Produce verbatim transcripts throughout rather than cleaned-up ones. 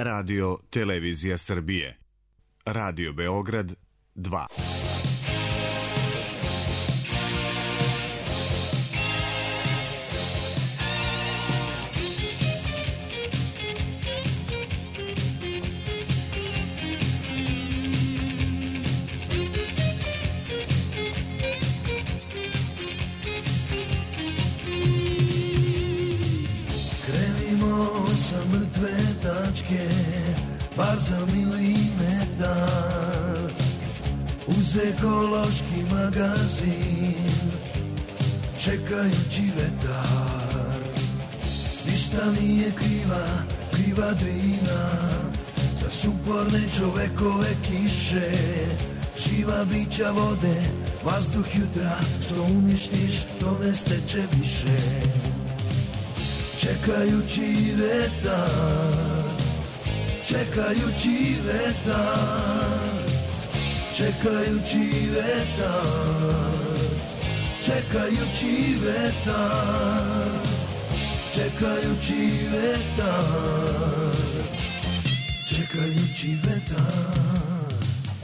Radio Televizija Srbije. Radio Beograd dva. Bar za milimetar uz ekološki magazin, čekajući vetar. Ništa nije kriva, kriva Drina, za suporne čovekove kiše. Živa bića vode, vazduh jutra, što uništiš, to ne steče više. Čekajući vetar, čekajući vetar, čekajući vetar, čekajući vetar, čekajući vetar, čekajući vetar.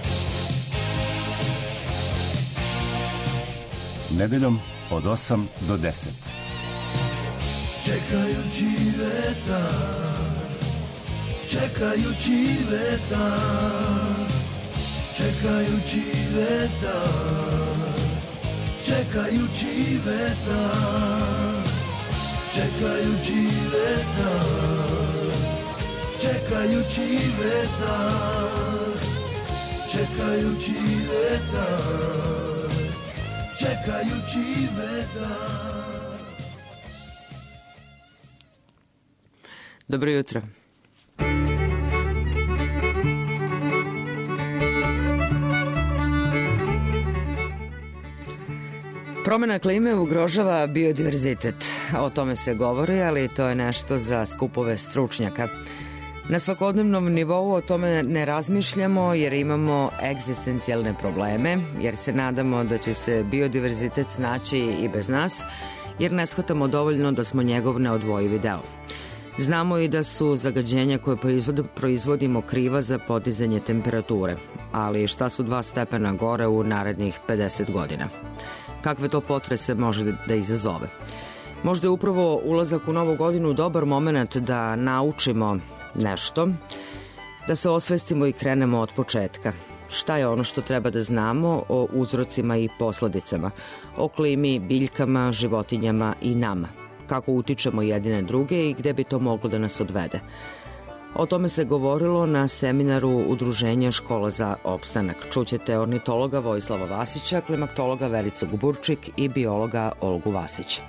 Nedeljom od osam do deset. Čekajući vetar, čekajući vetar, čekajući vetar, čekajući vetar, čekajući vetar, čekajući vetar, čekajući vetar, čekajući vetar. Dobro jutro. Promjena klime ugrožava biodiverzitet. O tome se govori, ali to je nešto za skupove stručnjaka. Na svakodnevnom nivou o tome ne razmišljamo jer imamo egzistencijalne probleme, jer se nadamo da će se biodiverzitet snaći i bez nas, jer ne shvatamo dovoljno da smo njegov neodvojivi deo. Znamo i da su zagađenja koje proizvodimo kriva za podizanje temperature, ali šta su dva stepena gore u narednih pedeset godina? Kakve to potrese može da izazove? Možda je upravo ulazak u novu godinu dobar moment da naučimo nešto, da se osvestimo i krenemo od početka. Šta je ono što treba da znamo o uzrocima i posledicama, o klimi, biljkama, životinjama i nama? Kako utičemo jedine druge i gde bi to moglo da nas odvede? O tome se govorilo na seminaru Udruženja Škola za opstanak. Čućete ornitologa Vojislava Vasića, klimatologa Vericu Guburčik i biologa Olgu Vasić.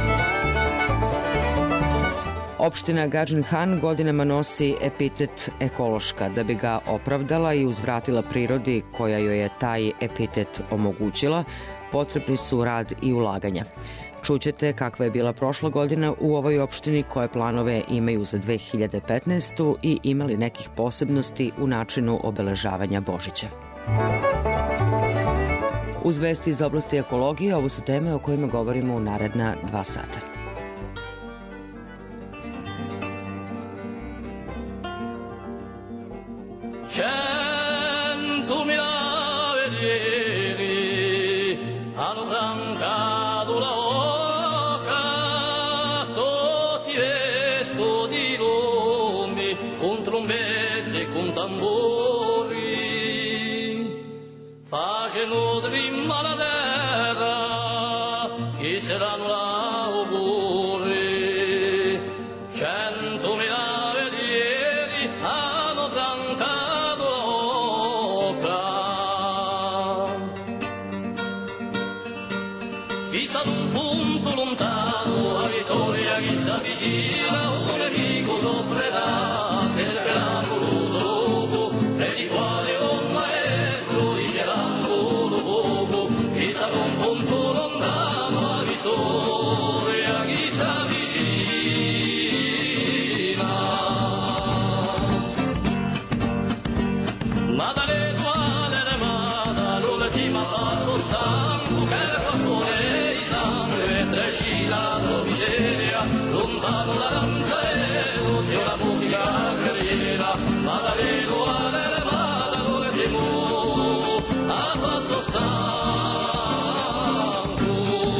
Opština Gadžin Han godinama nosi epitet ekološka. Da bi ga opravdala i uzvratila prirodi koja joj je taj epitet omogućila, potrebni su rad i ulaganja. Čućete kakva je bila prošla godina u ovoj opštini, koje planove imaju za dve hiljade petnaestu. i imali nekih posebnosti u načinu obeležavanja Božića. Uz vesti iz oblasti ekologije, ovo su teme o kojima govorimo u naredna dva sata. Chissà un punto lontano a ritorno. Magdaleno alle Madalone di mu, a passo stanco.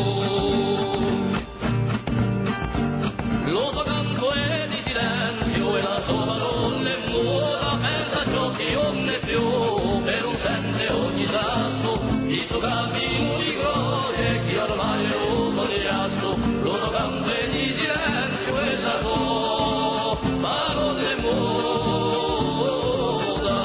Lo so canto è di silenzio e la sua parola è muta, pensa ciò che non è più, e non sente ogni sasso, il suo cammino di croce, chi ormai è uso di asso. Lo so canto è di silenzio e la sua parola è muta.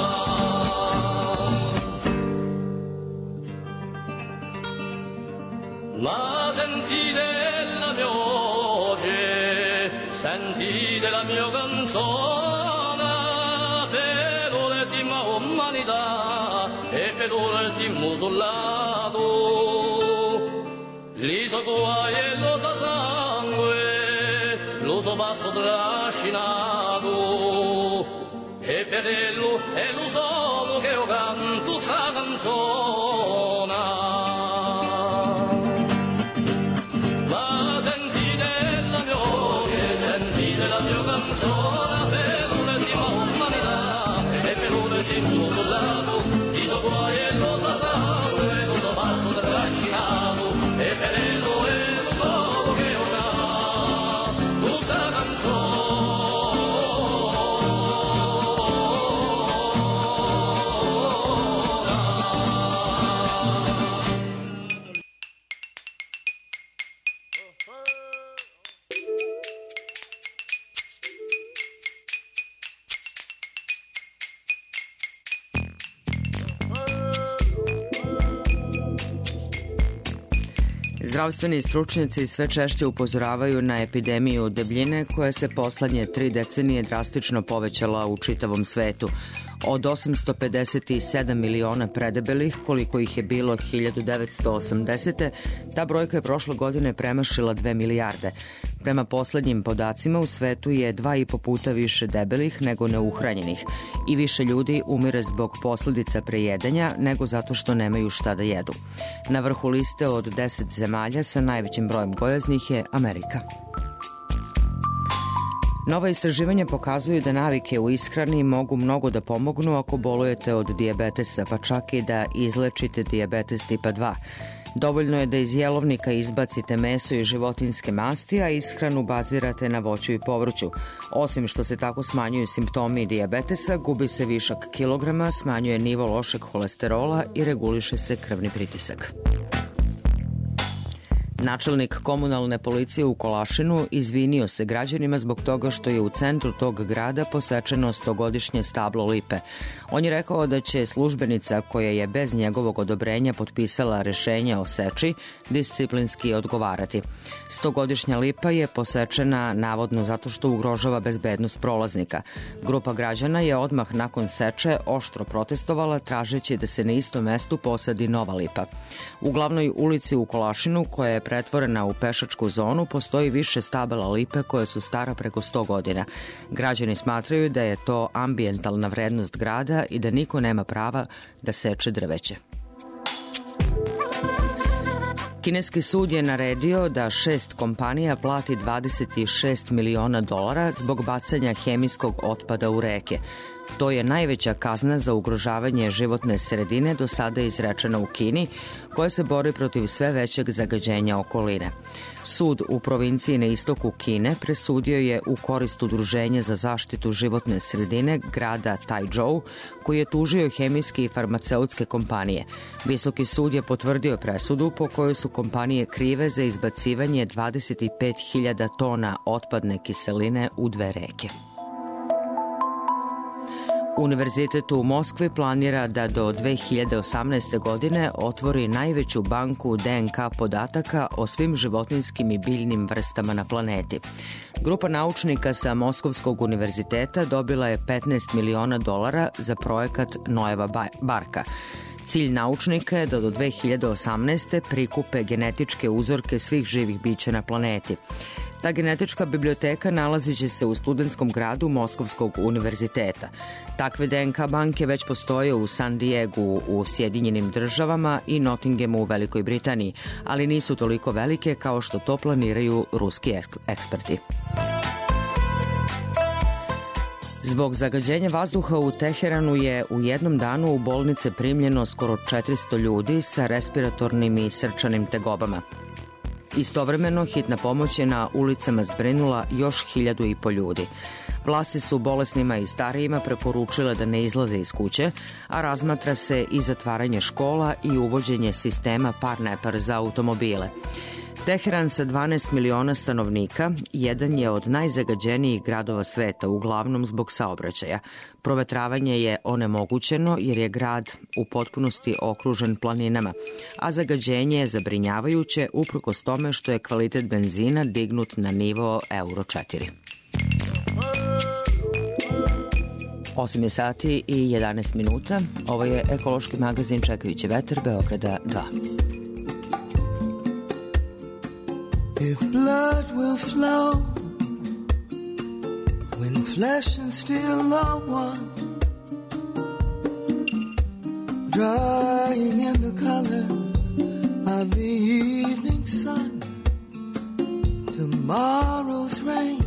Ma sentite la mia voce, sentite la mia canzone, per l'ultima umanità e per l'ultimo soldato. Li so guai e lo so sangue, lo so passo trascinato, e per ello e lo so che io canto sta canzone. Ma sentite la mia voce, sentite la mia canzone, per l'ultima umanità e per l'ultimo soldato. Li so guai e lo so sangue, lo so passo trascinato, e per ello e lo so che io canto sta canzone. Zdravstveni stručnjaci sve češće upozoravaju na epidemiju debljine koja se poslednje tri decenije drastično povećala u čitavom svetu. Od osamsto pedeset sedam miliona predebelih, koliko ih je bilo hiljadu devetsto osamdesete. ta brojka je prošle godine premašila dve milijarde. Prema poslednjim podacima u svetu je dva i po puta više debelih nego neuhranjenih i više ljudi umire zbog posledica prejedanja nego zato što nemaju šta da jedu. Na vrhu liste od deset zemalja sa najvećim brojem gojaznih je Amerika. Nova istraživanja pokazuju da navike u ishrani mogu mnogo da pomognu ako bolujete od dijabetesa, pa čak i da izlečite dijabetes tipa dva. Dovoljno je da iz jelovnika izbacite meso i životinjske masti, a ishranu bazirate na voću i povrću. Osim što se tako smanjuju simptomi dijabetesa, gubi se višak kilograma, smanjuje nivo lošeg holesterola i reguliše se krvni pritisak. Načelnik komunalne policije u Kolašinu izvinio se građanima zbog toga što je u centru tog grada posečeno stogodišnje stablo lipe. On je rekao da će službenica koja je bez njegovog odobrenja potpisala rešenje o seči disciplinski odgovarati. Stogodišnja lipa je posečena navodno zato što ugrožava bezbednost prolaznika. Grupa građana je odmah nakon seče oštro protestovala tražeći da se na istom mestu posadi nova lipa. U glavnoj ulici u Kolašinu, koja je pretvorena u pešačku zonu, postoji više stabala lipe koje su stara preko sto godina. Građani smatraju da je to ambijentalna vrednost grada i da niko nema prava da seče drveće. Kineski sud je naredio da šest kompanija plati dvadeset šest miliona dolara zbog bacanja hemijskog otpada u reke. To je najveća kazna za ugrožavanje životne sredine do sada izrečena u Kini, koja se bori protiv sve većeg zagađenja okoline. Sud u provinciji na istoku Kine presudio je u korist Udruženja za zaštitu životne sredine grada Taizhou, koji je tužio hemijske i farmaceutske kompanije. Visoki sud je potvrdio presudu po kojoj su kompanije krive za izbacivanje dvadeset pet hiljada tona otpadne kiseline u dve reke. Univerzitet u Moskvi planira da do dve hiljade osamnaeste. godine otvori najveću banku D N K podataka o svim životinjskim i biljnim vrstama na planeti. Grupa naučnika sa Moskovskog univerziteta dobila je petnaest miliona dolara za projekat Noeva barka. Cilj naučnika je da do dve hiljade osamnaeste. prikupe genetičke uzorke svih živih bića na planeti. Ta genetička biblioteka nalazit će se u studentskom gradu Moskovskog univerziteta. Takve D N K banke već postoje u San Diegu u Sjedinjenim državama i Nottinghamu u Velikoj Britaniji, ali nisu toliko velike kao što to planiraju ruski eksperti. Zbog zagađenja vazduha u Teheranu je u jednom danu u bolnice primljeno skoro četiristo ljudi sa respiratornim i srčanim tegobama. Istovremeno, hitna pomoć je na ulicama zbrinula još hiljadu i po ljudi. Vlasti su bolesnima i starijima preporučile da ne izlaze iz kuće, a razmatra se i zatvaranje škola i uvođenje sistema par-nepar za automobile. Teheran sa dvanaest miliona stanovnika jedan je od najzagađenijih gradova sveta, uglavnom zbog saobraćaja. Provetravanje je onemogućeno jer je grad u potpunosti okružen planinama, a zagađenje je zabrinjavajuće uprkos tome što je kvalitet benzina dignut na nivo euro četiri. osam je sati i jedanaest minuta. Ovo je ekološki magazin Čekajući vetar Beograda dva. If blood will flow when flesh and steel are one, drying in the color of the evening sun, tomorrow's rain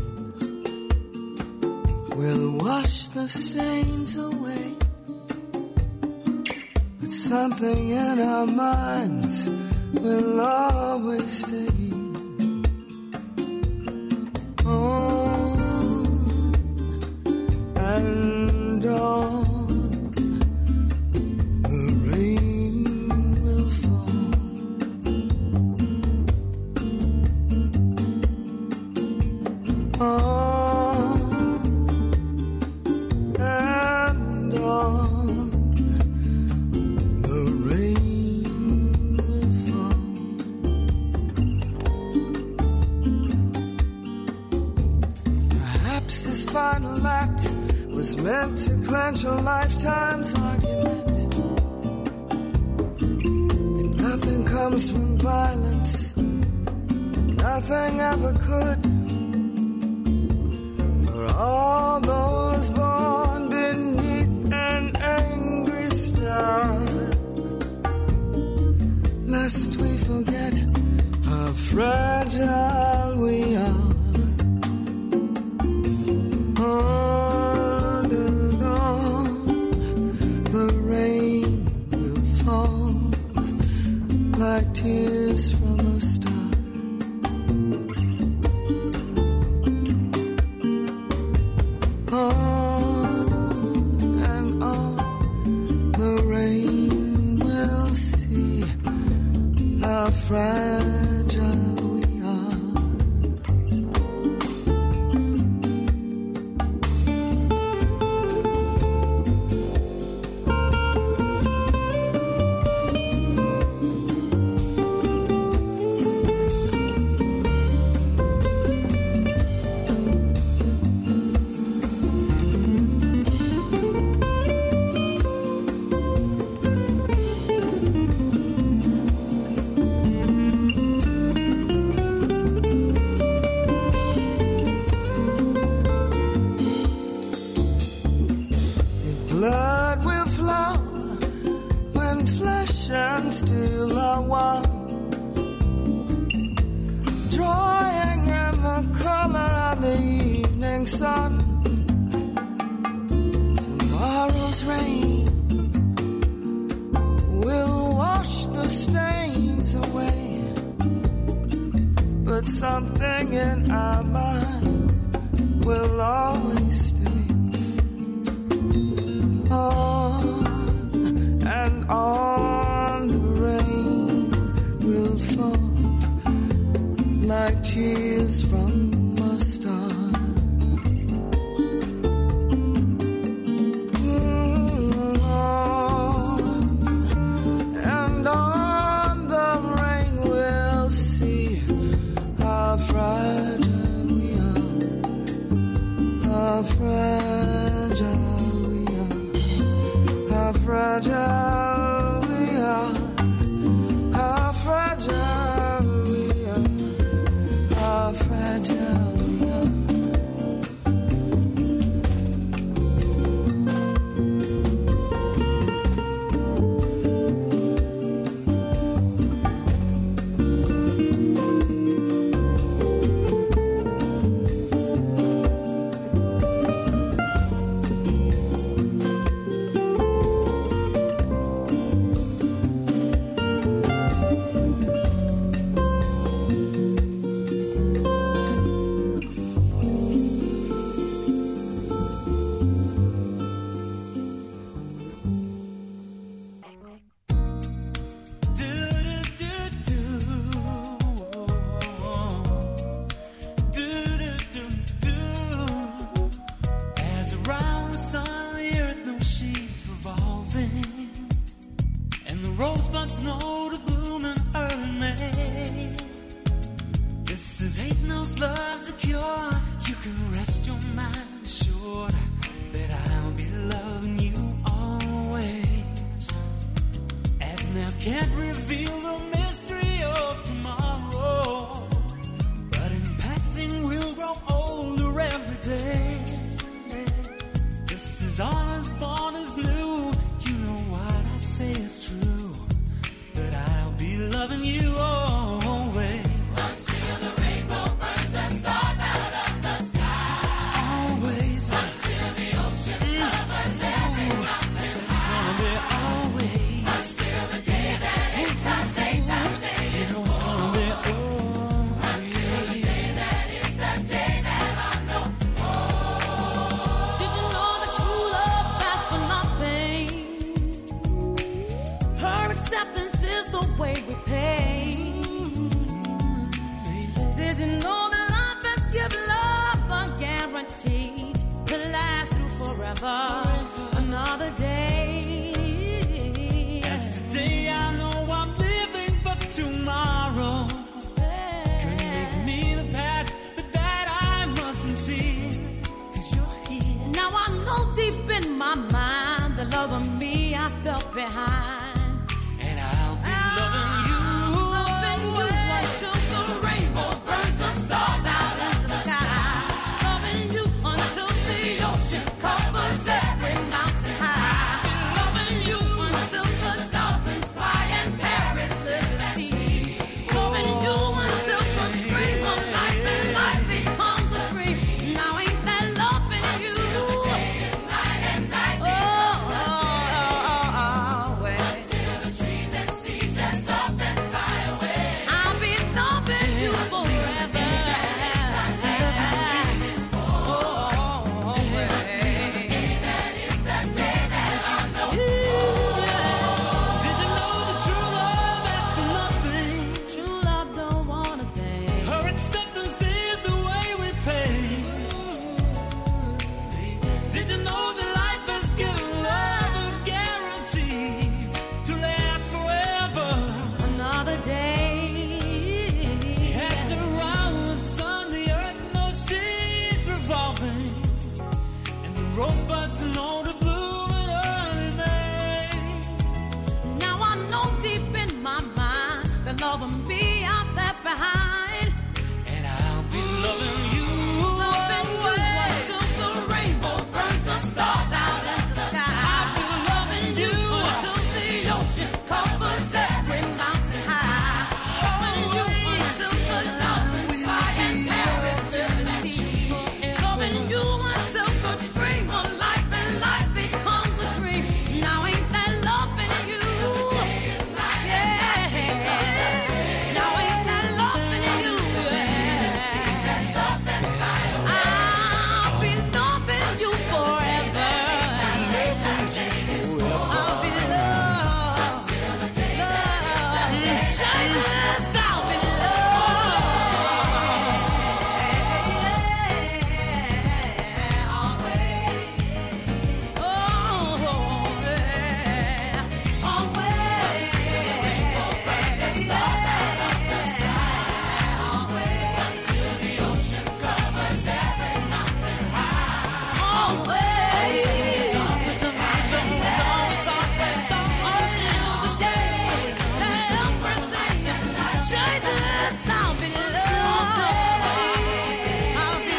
will wash the stains away, but something in our minds will always stay. On and on, the rain will fall. On and on, the rain will fall. Perhaps this final act was meant to clench a lifetime's argument. And nothing comes from violence, and nothing ever could. For all those born beneath an angry star, lest we forget how fragile we are. On and on, the rain will fall like tears from a star. On and on, the rain will see how fragile we are. Blood will flow when flesh and steel are one, drawing in the color of the evening sun. Tomorrow's rain will wash the stains away, but something in our minds will always stay. On and on, the rain will fall like tears from a star. Mm, on and on, the rain will see how fragile we are, how fragile. How fragile we are, how fragile we are, how fragile we are. another day. As today I know I'm living for tomorrow. Couldn't make me the past, but that I mustn't fear, 'cause you're here. Now I know deep in my mind the love of me I felt behind. And I'll be loving you, loving you until the rainbow burns the stars out in the sky. Loving you until the ocean covers every mountain high. Loving you until the dolphins fly and Paris live at sea. Loving you until the dream of life and life becomes a dream. Now ain't that loving you? Night and night. Oh, oh, oh, oh, well. Until the trees and seas dress up and fly away. I'll be loving you forever. Oh, oh, oh, well. Did you know that true love asks for nothing? True love don't want a thing. Her acceptance is the way we pay. Did you know that life has given love a guarantee to last forever? Another day. Heads around the sun, the earth knows she's revolving, and the rosebuds know to bloom in early May. Now I know deep in my mind the love of me I left behind. And I'll be loving you, loving you until the rainbow burns the stars out in the sky. I'll be loving you until the ocean covers every mountain high. Loving you until the dolphins fly and Paris live at sea. Loving you until the dream of life and life becomes a dream. Now ain't that loving you? Yeah. Now ain't that loving you? I'll be loving you forever. I'll be loved, loved. Jesus, I'll be loved. Always. Oh, yeah. Always. Until the ocean covers every mountain high. Always. Until the day that everything changes, I'll be loved. I'll be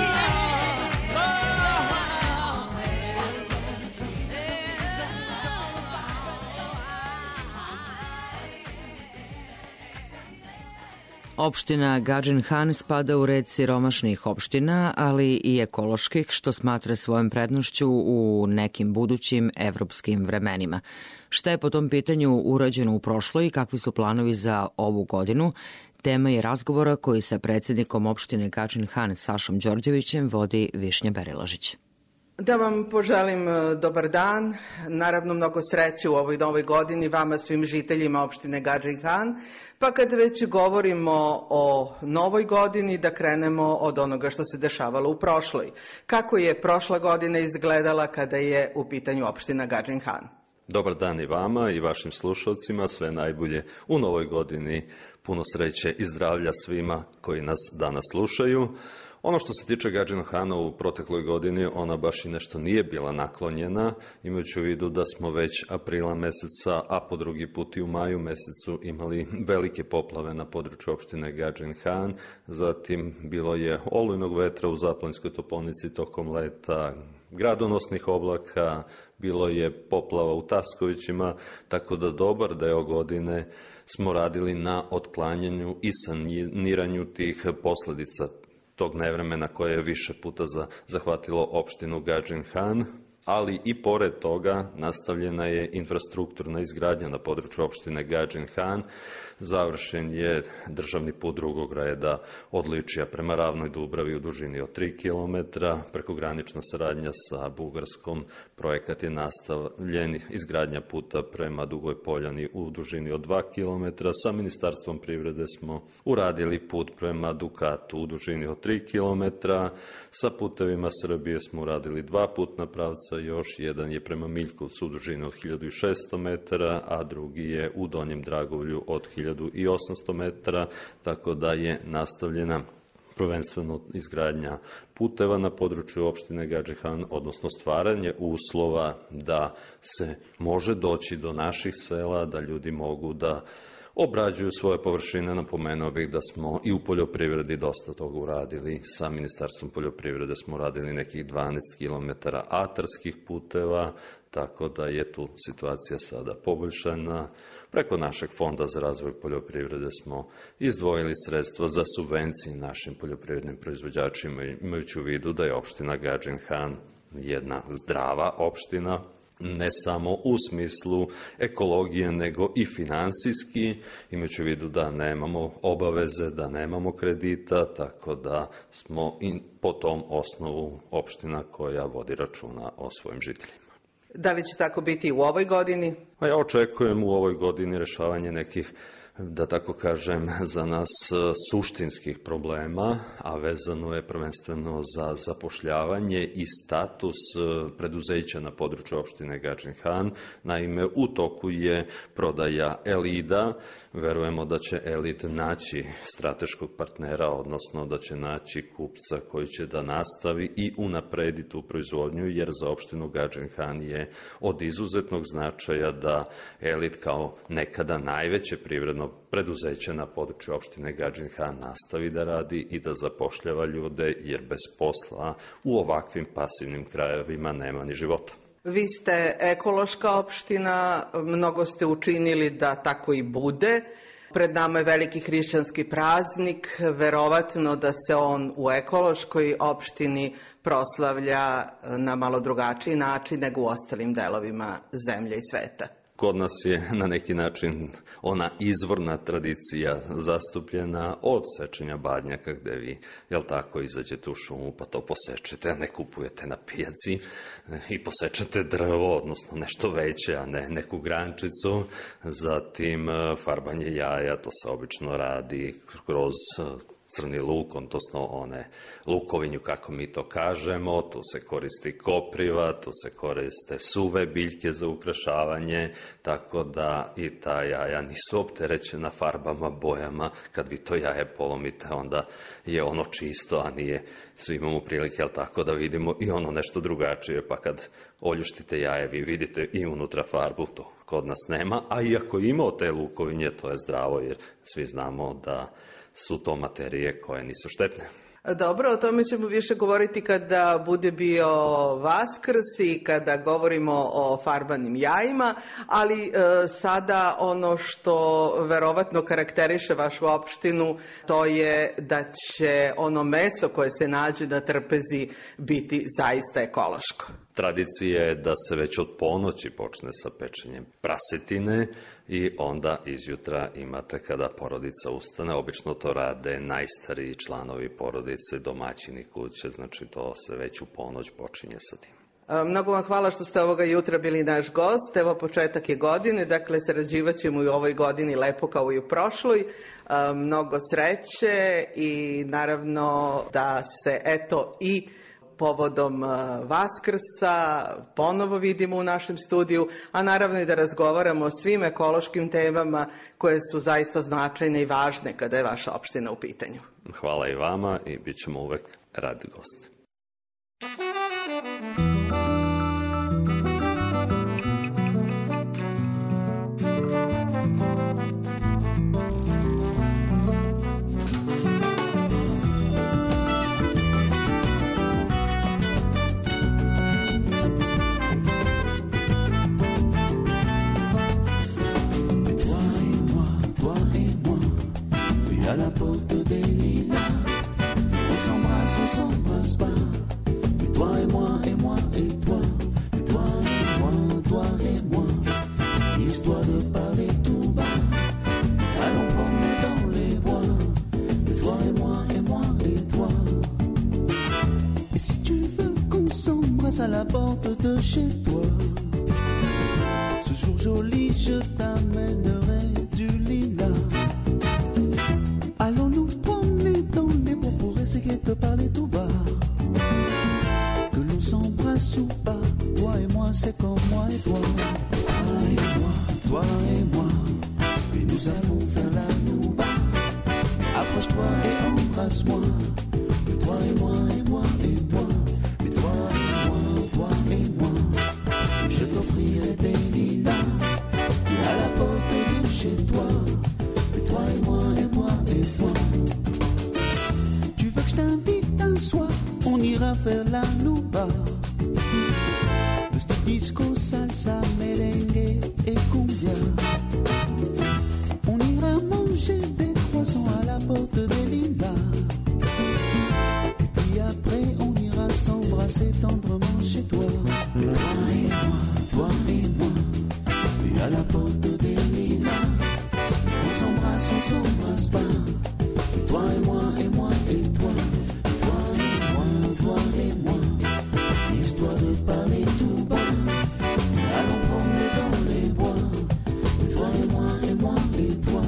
Opština Gadžin Han spada u red siromašnih opština, ali i ekoloških, što smatra svojom prednošću u nekim budućim evropskim vremenima. Šta je po tom pitanju urađeno u prošloj i kakvi su planovi za ovu godinu? Tema je razgovora koji sa predsjednikom opštine Gadžin Han Sašom Đorđevićem vodi Višnja Berilažić. Da vam poželim e, dobar dan, naravno mnogo sreće u ovoj novoj godini vama svim žiteljima opštine Gadžin Han, pa kad već govorimo o novoj godini da krenemo od onoga što se dešavalo u prošloj. Kako je prošla godina izgledala kada je u pitanju opština Gadžin Han? Dobar dan i vama i vašim slušalcima, sve najbolje u novoj godini, puno sreće i zdravlja svima koji nas danas slušaju. Ono što se tiče Gadžin Hana u protekloj godini, ona baš i nešto nije bila naklonjena, imajući u vidu da smo već aprila meseca, a po drugi put i u maju mesecu imali velike poplave na području opštine Gadžin Han, zatim bilo je olujnog vetra u Zaplanjskoj Toponici tokom leta, gradonosnih oblaka, bilo je poplava u Taskovićima, tako da dobar deo godine smo radili na otklanjanju i saniranju tih posledica tog nevremena koje je više puta za, zahvatilo opštinu Gadžin Han, ali i pored toga nastavljena je infrastrukturna izgradnja na području opštine Gadžin Han. Završen je državni put drugog reda od Ličija prema Ravnoj Dubravi u dužini od tri kilometra, prekogranična saradnja sa Bugarskom, projekat je nastavljen, izgradnja puta prema Dugoj Poljani u dužini od dva kilometra, sa Ministarstvom privrede smo uradili put prema Dukatu u dužini od tri kilometra, sa Putevima Srbije smo uradili dva putna pravca pravca još, jedan je prema Miljkovcu u dužini od hiljadu šesto metara, a drugi je u Donjem Dragovlju od hiljadu osamsto metara, tako da je nastavljena prvenstveno izgradnja puteva na području opštine Gadžin Han, odnosno stvaranje uslova da se može doći do naših sela, da ljudi mogu da obrađuju svoje površine. Napomenuo bih da smo i u poljoprivredi dosta toga uradili. Sa Ministarstvom poljoprivrede smo uradili nekih dvanaest kilometara atarskih puteva, tako da je tu situacija sada poboljšana. Preko našeg fonda za razvoj poljoprivrede smo izdvojili sredstva za subvencije našim poljoprivrednim proizvođačima, imajući u vidu da je opština Gadžin Han jedna zdrava opština, ne samo u smislu ekologije, nego i finansijski, imajući u vidu da nemamo obaveze, da nemamo kredita, tako da smo i po tom osnovu opština koja vodi računa o svojim žiteljima. Da li će tako biti i u ovoj godini? A ja očekujem u ovoj godini rešavanje nekih, da tako kažem, za nas suštinskih problema, a vezano je prvenstveno za zapošljavanje i status preduzeća na području opštine Gadžin Han. Naime, u toku je prodaja Elida. Verujemo da će Elid naći strateškog partnera, odnosno da će naći kupca koji će da nastavi i unapredi tu proizvodnju, jer za opštinu Gadžin Han je od izuzetnog značaja da Elid kao nekada najveće privredno preduzeće na području opštine Gadžin Han nastavi da radi i da zapošljava ljude, jer bez posla u ovakvim pasivnim krajevima nema ni života. Vi ste ekološka opština, mnogo ste učinili da tako i bude. Pred nama je veliki hrišćanski praznik, verovatno da se on u ekološkoj opštini proslavlja na malo drugačiji način nego u ostalim delovima zemlje i sveta. Kod nas je na neki način ona izvorna tradicija zastupljena od sečenja badnjaka, gde vi, jel tako, izađete u šumu pa to posečete, a ne kupujete na pijaci i posečete drvo, odnosno nešto veće, a ne neku grančicu. Zatim farbanje jaja, to se obično radi kroz crni luk, odnosno one lukovinju, kako mi to kažemo, tu se koristi kopriva, tu se koriste suve biljke za ukrašavanje, tako da i ta jaja nisu opterećena farbama, bojama. Kad vi to jaje polomite, onda je ono čisto, a nije, svi imamo prilike, jel tako, da vidimo i ono nešto drugačije, pa kad oljuštite jaje, vi vidite i unutra farbu, to kod nas nema, a iako ima te lukovinje, to je zdravo, jer svi znamo da su to materije koje nisu štetne. Dobro, o tome ćemo više govoriti kada bude bio Vaskrs i kada govorimo o farbanim jajima, ali e, sada ono što verovatno karakteriše vašu opštinu, to je da će ono meso koje se nađe na trpezi biti zaista ekološko. Tradicija je da se već od ponoći počne sa pečenjem prasetine i onda izjutra imate kada porodica ustane, obično to rade najstariji članovi porodice, domaćini kuće, znači to se već u ponoć počinje sa tim. Mnogo vam hvala što ste ovoga jutra bili naš gost. Evo, početak je godine, dakle sarađivat ćemo i u ovoj godini lepo kao i u prošloj. Mnogo sreće i naravno da se eto i povodom Vaskrsa ponovo vidimo u našem studiju, a naravno i da razgovaramo o svim ekološkim temama koje su zaista značajne i važne kada je vaša opština u pitanju. Hvala i vama i bit ćemo uvek radi gosti. À la porte des lilas, on s'embrasse, on s'embrasse pas. Mais toi et moi, et moi et toi, et toi et moi, toi et moi. Histoire de parler tout bas, allons prendre dans les bois. Et toi et moi, et moi et toi. Et si tu veux qu'on s'embrasse à la porte de chez toi, ce jour joli, je t'amènerai du lilas. Allons nous promener dans les bois pour essayer de parler tout bas. Que l'on s'embrasse ou pas, toi c'est comme moi et toi. Toi et moi, toi et moi. Et nous allons faire la nouba. Approche-toi et embrasse-moi. Mais toi et moi, et moi et toi. Mais toi et moi, toi et moi. Je t'offrirai des lilas à la porte de chez toi. Mais toi et moi, et moi et toi. Tu veux que je t'invite un soir? On ira faire la nouba. Juste disco, salsa, merengue et cumbia. On ira manger des croissants à la porte des lilas. Et puis après on ira s'embrasser tendrement chez toi. Et toi et moi, toi et moi. Et à la porte des lilas, on s'embrasse, on s'embrasse pas. Et toi et moi, et moi et toi. Et toi et moi, toi et moi. Histoire de parler tout bas. Allons promener dans les bois. Et toi et moi, et moi et toi.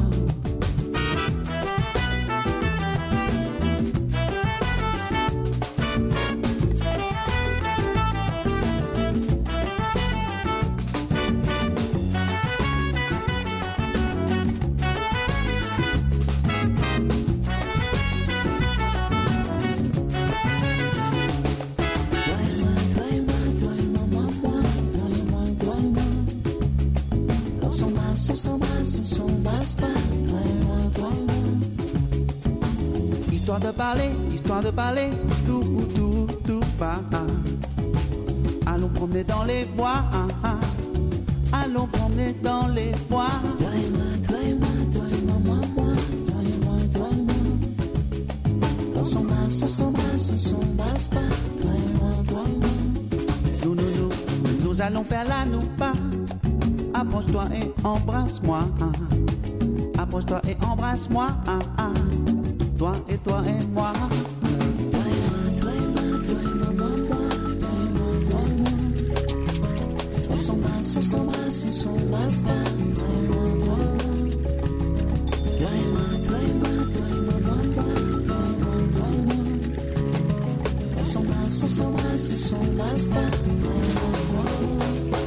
Histoire de parler, histoire de parler, tout, tout, tout, pas. Allons promener dans les bois, allons promener dans les bois. Toi et moi, toi et moi, toi et moi, moi, moi, toi et moi, toi et moi. On s'embrasse, on s'embrasse, on s'embrasse pas. Toi et moi, toi et moi. Nous, nous, nous, nous allons faire la nouba. Approche-toi et embrasse-moi. Approche-toi et embrasse-moi. Toi et toi et moi. Toi et moi, toi et moi, toi et moi, moi, moi. Toi et moi, toi et moi. On s'embrasse, on s'embrasse, on s'embrasse pas. Toi et moi, toi et moi. Toi et moi, toi et moi, toi et moi, moi, moi. Toi et moi, toi et moi. On s'embrasse, on s'embrasse, on s'embrasse pas. Toi et moi, toi et moi.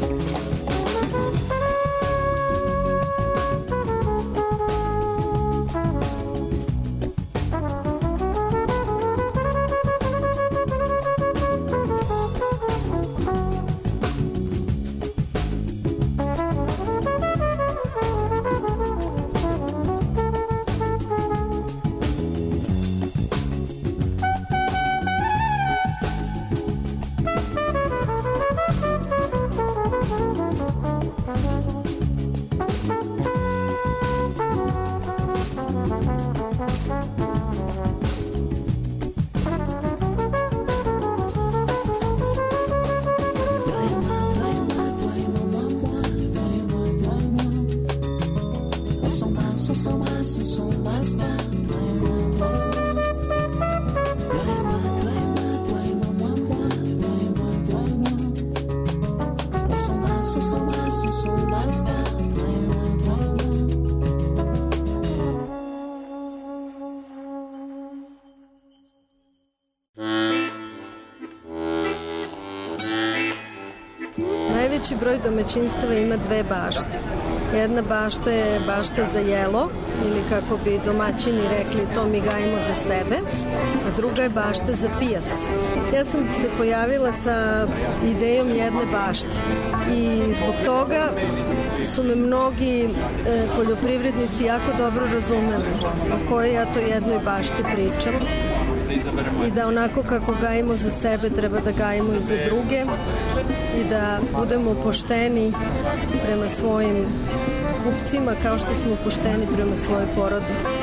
Najveći broj domaćinstava ima dve bašte. Jedna bašta je bašta za jelo, ili kako bi domaćini rekli, to mi gajimo za sebe, a druga je bašta za pijac. Ja sam se pojavila sa idejom jedne bašte i zbog toga su me mnogi e, poljoprivrednici jako dobro razumeli o kojoj ja to jednoj bašti pričam. I da onako kako gajimo za sebe treba da gajimo i za druge i da budemo pošteni prema svojim kupcima kao što smo pošteni prema svojoj porodici.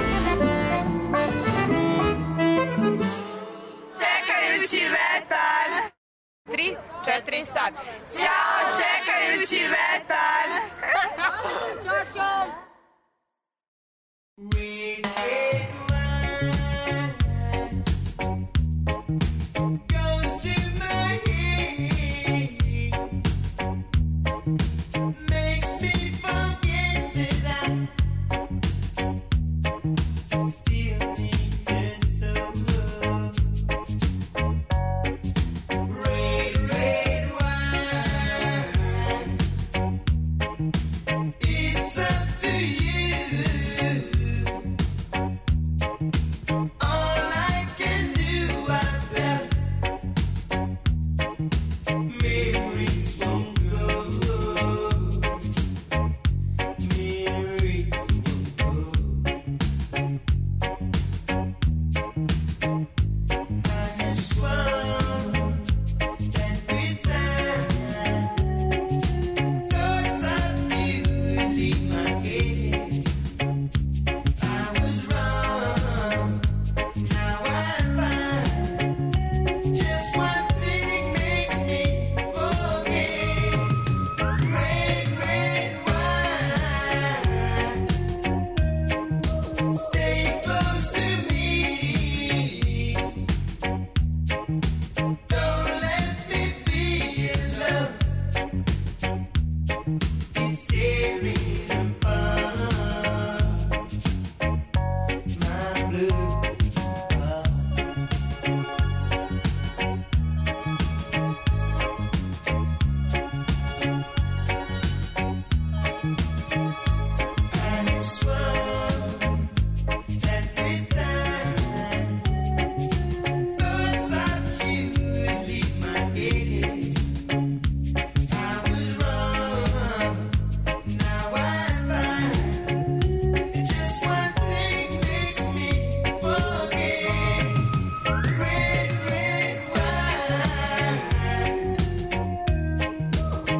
Čekajući vetar. Tri, četiri, sad. Ćao, čekajući vetar. Ćao, ćao. Red, red wine.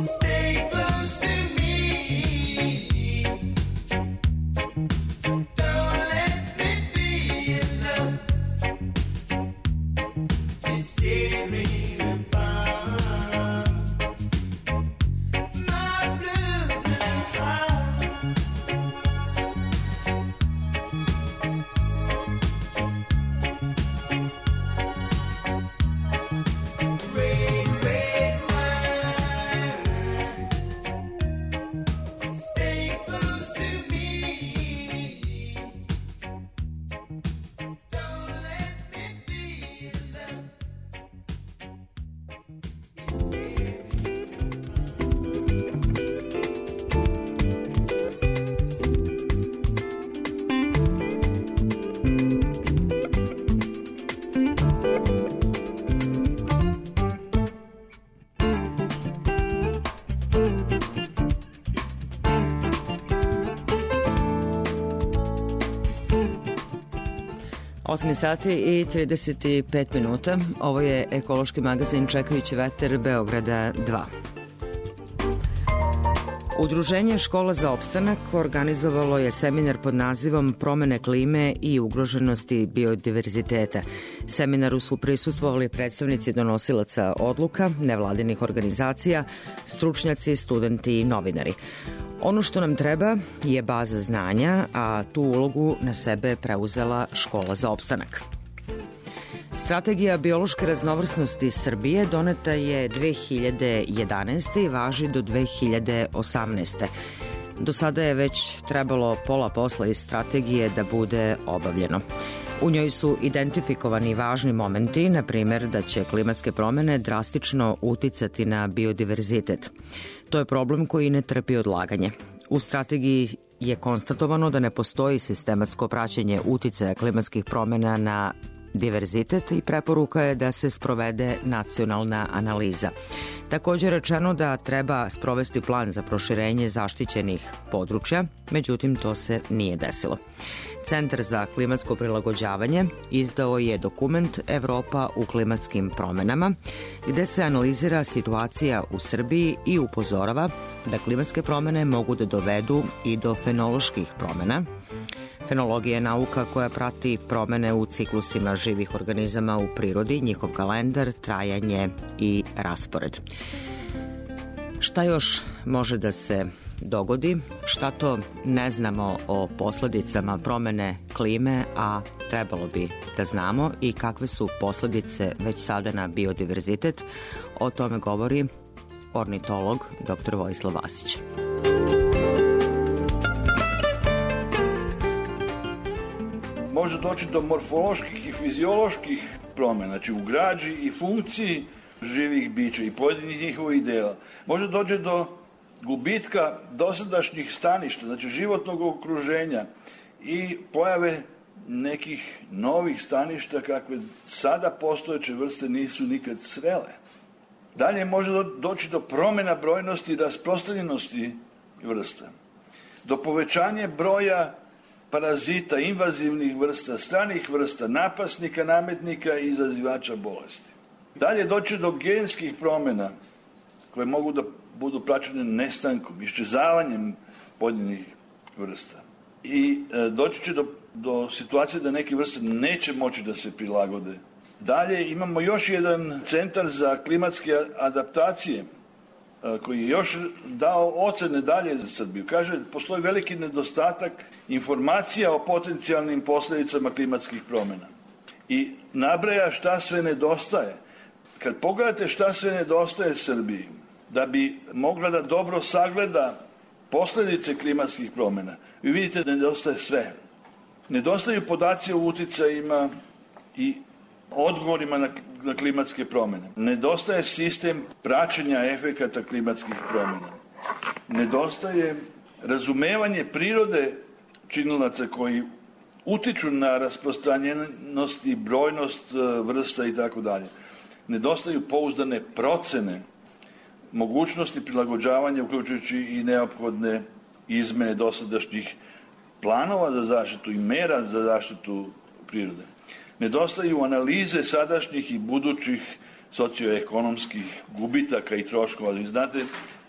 Stay close to me. Don't let me be alone. It's tearing apart my blue heart. Red, red wine. Stay close to me. Don't let me be alone. osam sati i trideset pet minuta. Ovo je ekološki magazin Čekajući vetar Beograda dva. Udruženje Škola za opstanak organizovalo je seminar pod nazivom Promene klime i ugroženosti biodiverziteta. Seminaru su prisustvovali predstavnici donosilaca odluka, nevladinih organizacija, stručnjaci, studenti i novinari. Ono što nam treba je baza znanja, a tu ulogu na sebe preuzela Škola za opstanak. Strategija biološke raznovrsnosti Srbije doneta je dve hiljade jedanaeste. i važi do dve hiljade osamnaeste. Do sada je već trebalo pola posla iz strategije da bude obavljeno. U njoj su identifikovani važni momenti, na primjer da će klimatske promene drastično uticati na biodiverzitet. To je problem koji ne trpi odlaganje. U strategiji je konstatovano da ne postoji sistematsko praćenje uticaja klimatskih promena na diverzitet i preporuka je da se sprovede nacionalna analiza. Također je rečeno da treba sprovesti plan za proširenje zaštićenih područja, međutim to se nije desilo. Centar za klimatsko prilagođavanje izdao je dokument Evropa u klimatskim promenama, gde se analizira situacija u Srbiji i upozorava da klimatske promene mogu da dovedu i do fenoloških promena. Fenologija je nauka koja prati promene u ciklusima živih organizama u prirodi, njihov kalendar, trajanje i raspored. Šta još može da se dogodi? Šta to ne znamo o posledicama promene klime, a trebalo bi da znamo, i kakve su posledice već sada na biodiverzitet? O tome govori ornitolog dr Vojislav Vasić. Može doći do morfoloških i fizioloških promjena, znači u građi i funkciji živih bića i pojedinih njihovih dela. Može doći do gubitka dosadašnjih staništa, znači životnog okruženja i pojave nekih novih staništa kakve sada postojeće vrste nisu nikad srele. Dalje može doći do promjena brojnosti i rasprostranjenosti vrsta, do povećanja broja parazita, invazivnih vrsta, stranih vrsta, napasnika, nametnika i izazivača bolesti. Dalje doći do genskih promjena koje mogu da budu praćene nestankom, iščezavanjem pojedinih vrsta. I e, doći će do, do situacije da neke vrste neće moći da se prilagode. Dalje imamo još jedan centar za klimatske adaptacije koji je još dao ocene dalje za Srbiju. Kaže, postoji veliki nedostatak informacija o potencijalnim posljedicama klimatskih promjena. I nabraja šta sve nedostaje. Kad pogledate šta sve nedostaje Srbiji, da bi mogla da dobro sagleda posljedice klimatskih promjena, vi vidite da nedostaje sve. Nedostaju podaci o uticajima i odgovorima na, na klimatske promjene. Nedostaje sistem praćenja efekata klimatskih promjena. Nedostaje razumevanje prirode činilaca koji utiču na rasprostranjenost i brojnost vrsta i tako dalje. Nedostaju pouzdane procene mogućnosti prilagođavanja, uključujući i neophodne izmene dosadašnjih planova za zaštitu i mera za zaštitu prirode. Nedostaju analize sadašnjih i budućih socioekonomskih gubitaka i troškova. Vi znate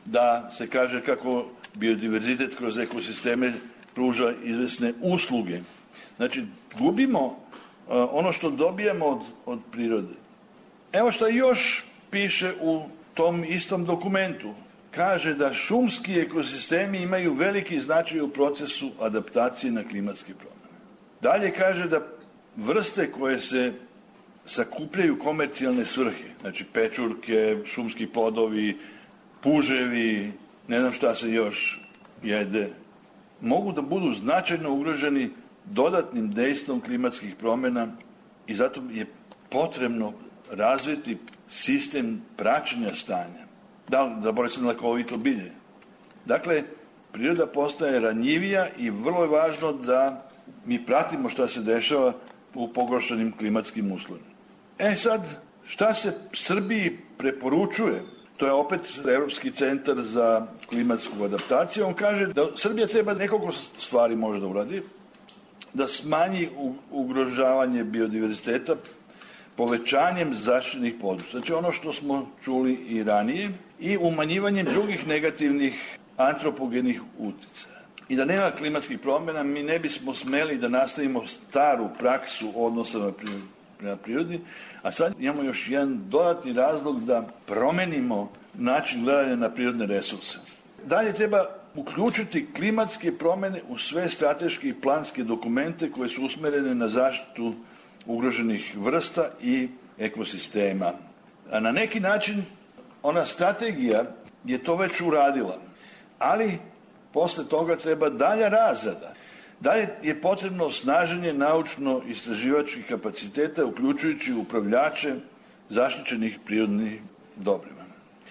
da se kaže kako biodiverzitet kroz ekosisteme pruža izvesne usluge. Znači, gubimo uh, ono što dobijamo od, od prirode. Evo što još piše u tom istom dokumentu. Kaže da šumski ekosistemi imaju veliki značaj u procesu adaptacije na klimatske promjene. Dalje kaže da vrste koje se sakupljaju komercijalne svrhe, znači pečurke, šumski plodovi, puževi, ne znam šta se još jede, mogu da budu značajno ugroženi dodatnim dejstvom klimatskih promjena i zato je potrebno razviti sistem praćenja stanja. Da li zaboravim se na lekovito bilje? Dakle, priroda postaje ranjivija i vrlo je važno da mi pratimo šta se dešava u pogoršanim klimatskim uslovima. E sad, šta se Srbiji preporučuje? To je opet Evropski centar za klimatsku adaptaciju. On kaže da Srbija treba nekoliko stvari možda uradi, da smanji ugrožavanje biodiverziteta povećanjem zaštićenih područja. Znači ono što smo čuli i ranije i umanjivanjem drugih negativnih antropogenih utjecaja. I da nema klimatskih promjena, mi ne bismo smeli da nastavimo staru praksu odnosa prema prirodi, a sad imamo još jedan dodatni razlog da promenimo način gledanja na prirodne resurse. Dalje treba uključiti klimatske promjene u sve strateške i planske dokumente koje su usmjerene na zaštitu ugroženih vrsta i ekosistema. A na neki način ona strategija je to već uradila, ali posle toga treba dalja razrada. Dalje je potrebno snaženje naučno-istraživačkih kapaciteta, uključujući upravljače zaštićenih prirodnih dobrima.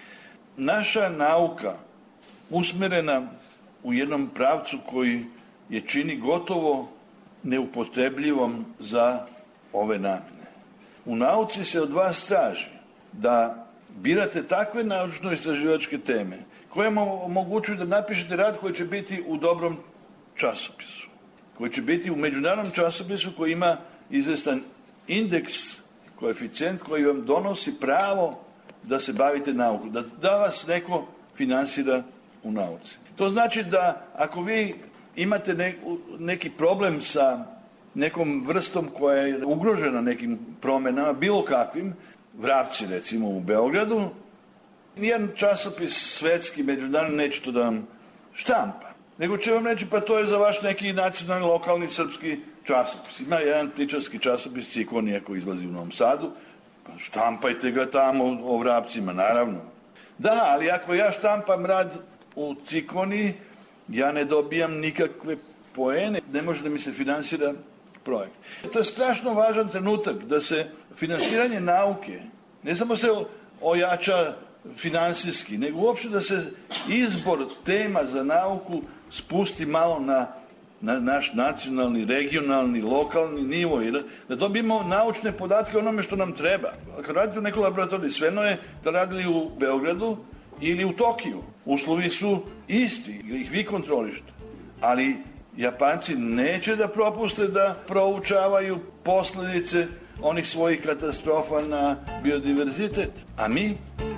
Naša nauka usmjerena u jednom pravcu koji je čini gotovo neupotrebljivom za ove namjene. U nauci se od vas traži da birate takve naučno-istraživačke teme koje vam omogućuju da napišete rad koji će biti u dobrom časopisu, koji će biti u međunarodnom časopisu koji ima izvestan indeks, koeficijent koji vam donosi pravo da se bavite naukom, da, da vas neko finansira u nauci. To znači da ako vi imate ne, neki problem sa nekom vrstom koja je ugrožena nekim promjenama, bilo kakvim, vrapci recimo u Beogradu, nijedan časopis svetski, međunarodni neće to da vam štampa, nego će vam reći pa to je za vaš neki nacionalni, lokalni, srpski časopis. Ima jedan tičarski časopis Cikonija koji izlazi u Novom Sadu, pa štampajte ga tamo o vrapcima, naravno. Da, ali ako ja štampam rad u Cikoniji, ja ne dobijam nikakve poene, ne može da mi se finansira projekt. To je strašno važan trenutak da se finansiranje nauke ne samo se ojača finansijski, nego uopšte da se izbor tema za nauku spusti malo na, na naš nacionalni, regionalni, lokalni nivo i da dobijemo naučne podatke o onome što nam treba. Ako radite u nekoj laboratoriji, svejedno je da radili u Beogradu ili u Tokiju. Uslovi su isti, ih vi kontrolište. Ali Japanci neće da propuste da proučavaju posljedice onih svojih katastrofa na biodiverzitet. A mi?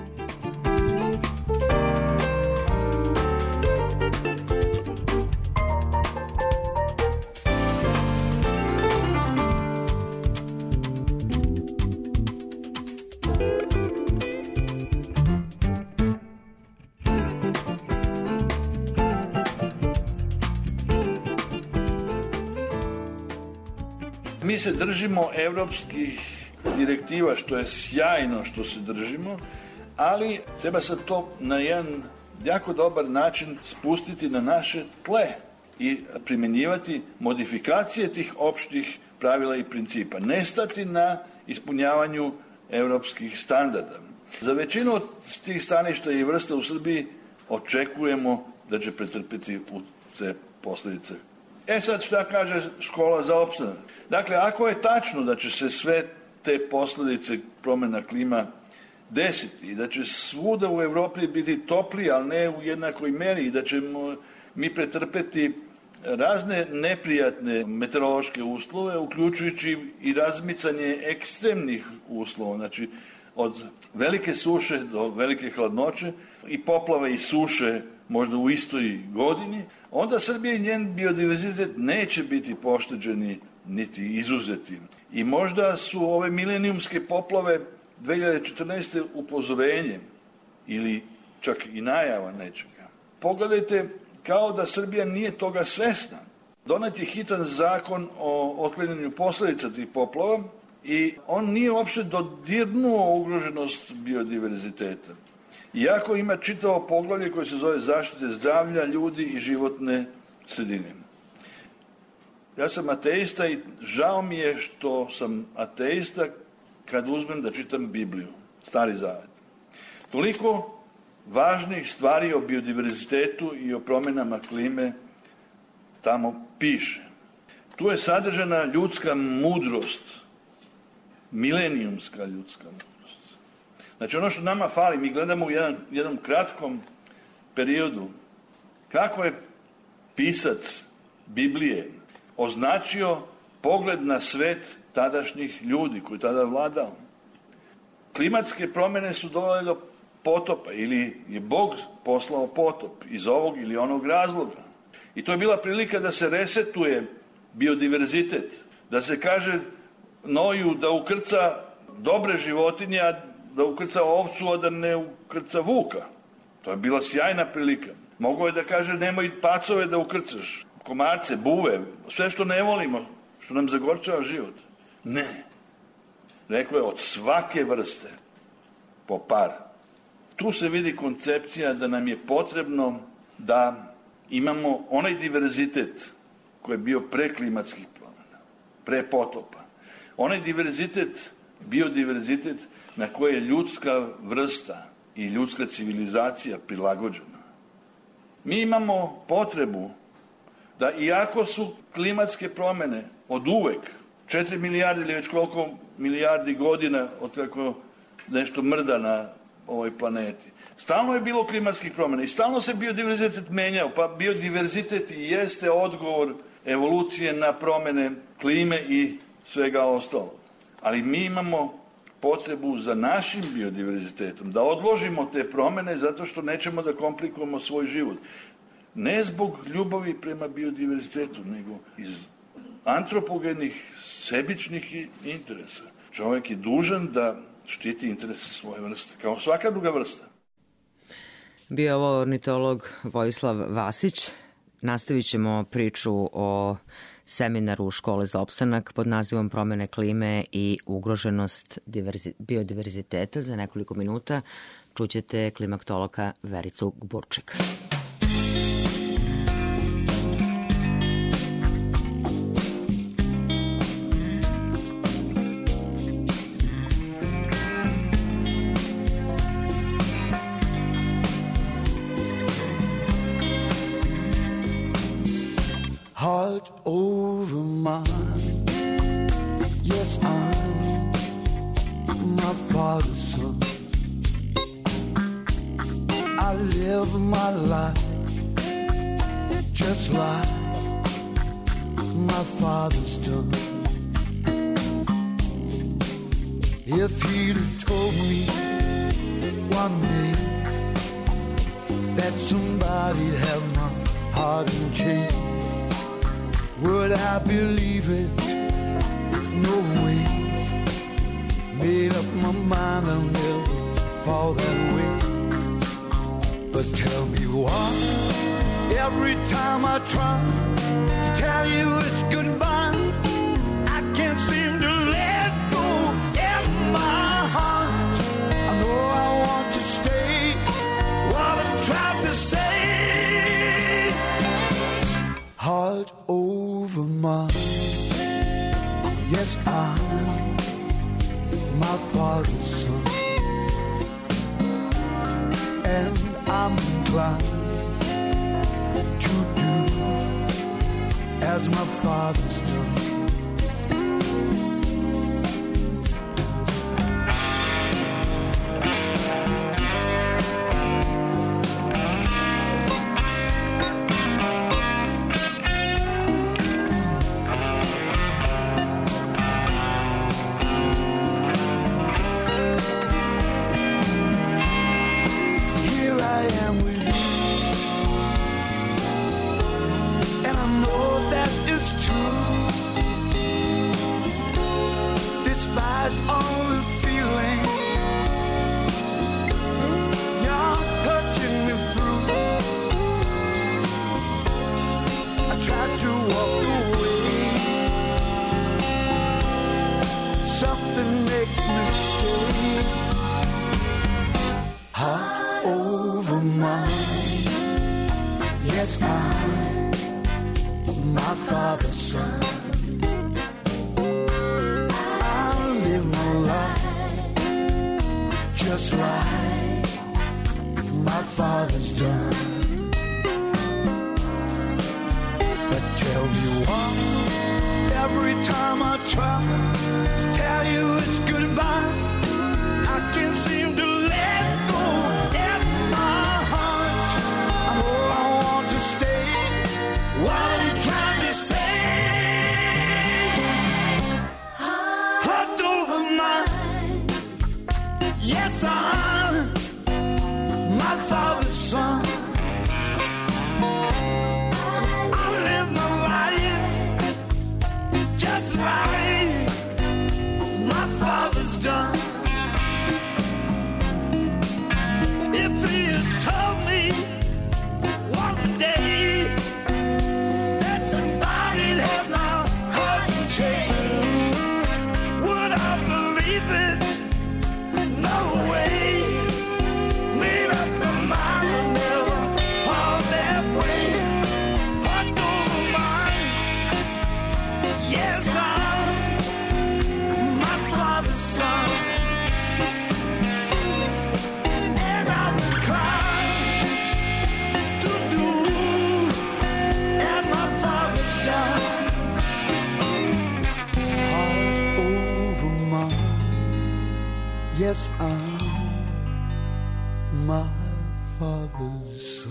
Mi se držimo evropskih direktiva, što je sjajno što se držimo, ali treba se to na jedan jako dobar način spustiti na naše tle i primjenjivati modifikacije tih opštih pravila i principa. Ne stati na ispunjavanju evropskih standarda. Za većinu od tih staništa i vrsta u Srbiji očekujemo da će pretrpiti te posljedice. E sad šta kaže Škola za opstanak? Dakle, ako je tačno da će se sve te posljedice promjena klima desiti i da će svuda u Evropi biti toplije, ali ne u jednakoj meri i da ćemo mi pretrpeti razne neprijatne meteorološke uslove, uključujući i razmicanje ekstremnih uslova, znači od velike suše do velike hladnoće, i poplave i suše možda u istoj godini, onda Srbija i njen biodiverzitet neće biti pošteđeni niti izuzeti. I možda su ove milenijumske poplave dve hiljade četrnaeste. upozorenje ili čak i najava nečega. Pogledajte, kao da Srbija nije toga svesna. Donet je hitan zakon o otklanjanju posledica tih poplava i on nije uopšte dodirnuo ugroženost biodiverziteta. Iako ima čitavo poglavlje koje se zove zaštite zdravlja ljudi i životne sredine. Ja sam ateista i žao mi je što sam ateista kad uzmem da čitam Bibliju, Stari Zavet. Toliko važnih stvari o biodiverzitetu i o promjenama klime tamo piše. Tu je sadržana ljudska mudrost, milenijumska ljudska mudrost. Znači ono što nama fali, mi gledamo u jedan, jednom kratkom periodu kako je pisac Biblije označio pogled na svet tadašnjih ljudi koji tada vladao. Klimatske promjene su dovele do potopa ili je Bog poslao potop iz ovog ili onog razloga. I to je bila prilika da se resetuje biodiverzitet, da se kaže Noju da ukrca dobre životinje, a da ukrca ovcu, a da ne ukrca vuka. To je bila sjajna prilika. Mogao je da kaže nemoj pacove da ukrcaš, komarce, buve, sve što ne volimo, što nam zagorčava život. Ne. Rekao je od svake vrste po par. Tu se vidi koncepcija da nam je potrebno da imamo onaj diverzitet koji je bio pre klimatskih promjena, pre potopa. Onaj diverzitet, biodiverzitet na koje je ljudska vrsta i ljudska civilizacija prilagođena. Mi imamo potrebu da iako su klimatske promjene od uvek, četiri milijarde ili već koliko milijardi godina od kako nešto mrda na ovoj planeti, stalno je bilo klimatskih promjena i stalno se biodiverzitet menjao, pa biodiverzitet i jeste odgovor evolucije na promjene klime i svega ostalog. Ali mi imamo potrebu za našim biodiverzitetom da odložimo te promjene zato što nećemo da komplikujemo svoj život. Ne zbog ljubavi prema biodiverzitetu, nego iz antropogenih, sebičnih interesa. Čovjek je dužan da štiti interese svoje vrste, kao svaka druga vrsta. Bio je ovo ornitolog Vojislav Vasić. Nastavit ćemo priču o seminaru Škole za opstanak pod nazivom Promjene klime i ugroženost biodiverziteta. Za nekoliko minuta čućete klimaktologa Vericu Gburček. Heart over mine, yes, I'm my father's son. I live my life just like my father's done. If he'd have told me one day that somebody'd have my heart in chains, would I believe it? No way. Made up my mind I'll never fall that way. But tell me why, every time I try to tell you it's goodbye, I can't seem to let go in my heart. I know I want to stay, what I tried to say. Heart over mine, yes, I'm my father's son, and I'm inclined to do as my father's done. to walk away. Something makes me stay. Heart over mind. Yes, I'm my father's son. I'll live my life just like my father's done. But tell me why, every time I try to tell you it's goodbye, I can't seem to let go in my heart. I know I want to stay. What I'm trying to say, heart over mind. Yes, I'm my father's son. I live my life just like my father's done. If he had told me one day that somebody'd have my heart and chain, would I believe it? No way. Made up my mind and never fall that way. Heart over mind. Yes, I'm my father's son. And I will cry to do as my father's done. Heart over mind. Yes, I'm my father's son.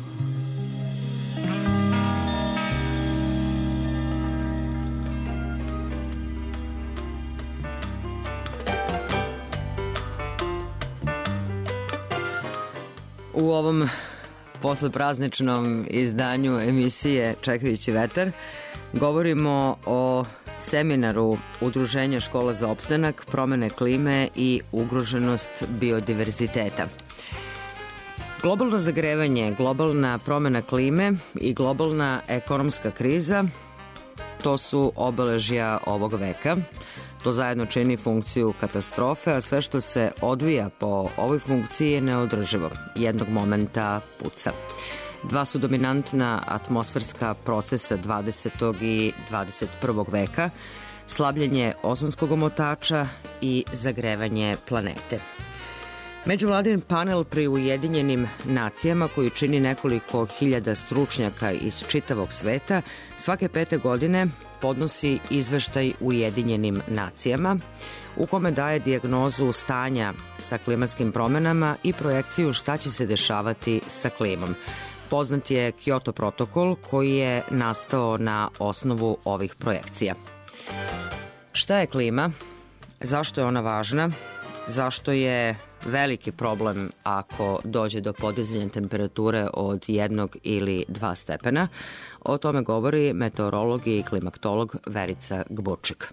U ovom posleprazničnom izdanju emisije Čekajući vetar govorimo o seminaru Udruženja škola za opstanak, promene klime i ugroženost biodiverziteta. Globalno zagrevanje, globalna promena klime i globalna ekonomska kriza, to su obeležja ovog veka. To zajedno čini funkciju katastrofe, a sve što se odvija po ovoj funkciji je neodrživo. Jednog momenta puca. Dva su dominantna atmosferska procesa dvadesetog i dvadeset prvog veka, slabljenje ozonskog omotača i zagrevanje planete. Međuvladin panel pri Ujedinjenim nacijama, koji čini nekoliko hiljada stručnjaka iz čitavog sveta, svake pete godine podnosi izveštaj Ujedinjenim nacijama u kome daje dijagnozu stanja sa klimatskim promenama i projekciju šta će se dešavati sa klimom. Poznat je Kyoto protokol koji je nastao na osnovu ovih projekcija. Šta je klima? Zašto je ona važna? Zašto je veliki problem ako dođe do podizanja temperature od jednog ili dva stepena? O tome govori meteorolog i klimatolog Verica Gburčik.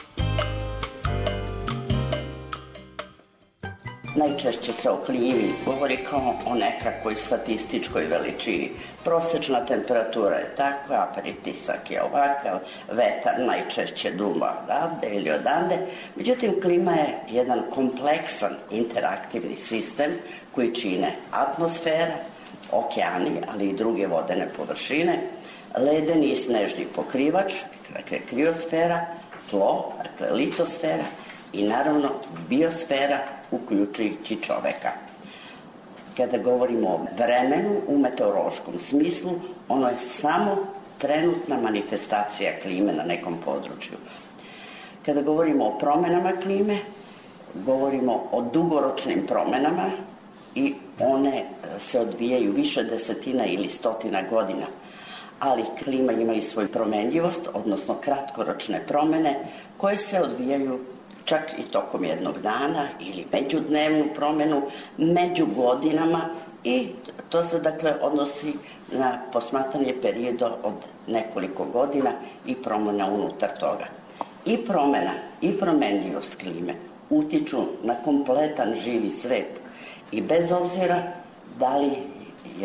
Najčešće se o klimi govori kao o nekakvoj statističkoj veličini. Prosečna temperatura je takva, pritisak je ovakav, vetar najčešće duma odavde ili odande. Međutim, klima je jedan kompleksan interaktivni sistem koji čine atmosfera, okeani, ali i druge vodene površine, ledeni i snežni pokrivač, dakle kriosfera, tlo, dakle litosfera i naravno biosfera, uključujući čoveka. Kada govorimo o vremenu u meteorološkom smislu, ono je samo trenutna manifestacija klime na nekom području. Kada govorimo o promenama klime, govorimo o dugoročnim promenama i one se odvijaju više desetina ili stotina godina. Ali klima ima i svoju promenljivost, odnosno kratkoročne promene koje se odvijaju čak i tokom jednog dana ili međudnevnu promenu, među godinama i to se dakle odnosi na posmatranje perioda od nekoliko godina i promena unutar toga. I promena i promenljivost klime utiču na kompletan živi svet i bez obzira da li je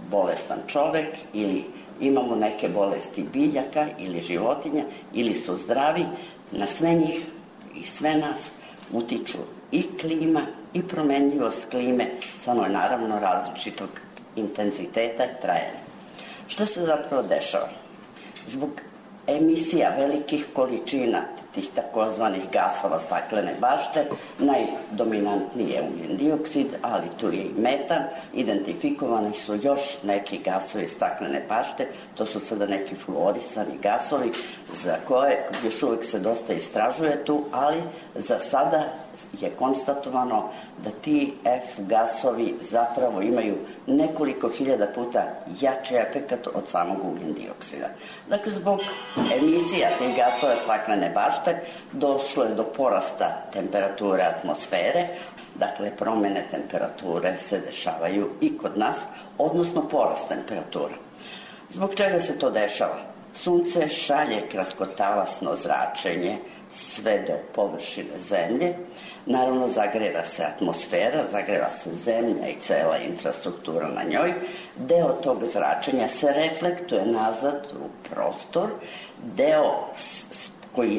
bolestan čovek ili imamo neke bolesti biljaka ili životinja ili su zdravi, na sve njih i sve nas utiču i klima i promenljivost klime, samo je naravno različitog intenziteta i trajanja. Što se zapravo dešava? Zbog emisija velikih količina tih takozvanih gasova staklene bašte, najdominantniji je ugljen dioksid, ali tu je i metan, identifikovani su još neki gasovi staklene bašte, to su sada neki fluorisani gasovi za koje još uvek se dosta istražuje tu, ali za sada je konstatovano da ti F gasovi zapravo imaju nekoliko hiljada puta jači efekat od samog ugljen dioksida. Dakle, zbog emisija tih gasova staklene bašte došlo je do porasta temperature atmosfere, dakle promene temperature se dešavaju i kod nas, odnosno porast temperatura. Zbog čega se to dešava? Sunce šalje kratkotalasno zračenje sve do površine zemlje, naravno zagreva se atmosfera, zagreva se zemlja i cela infrastruktura na njoj, deo tog zračenja se reflektuje nazad u prostor, deo koji je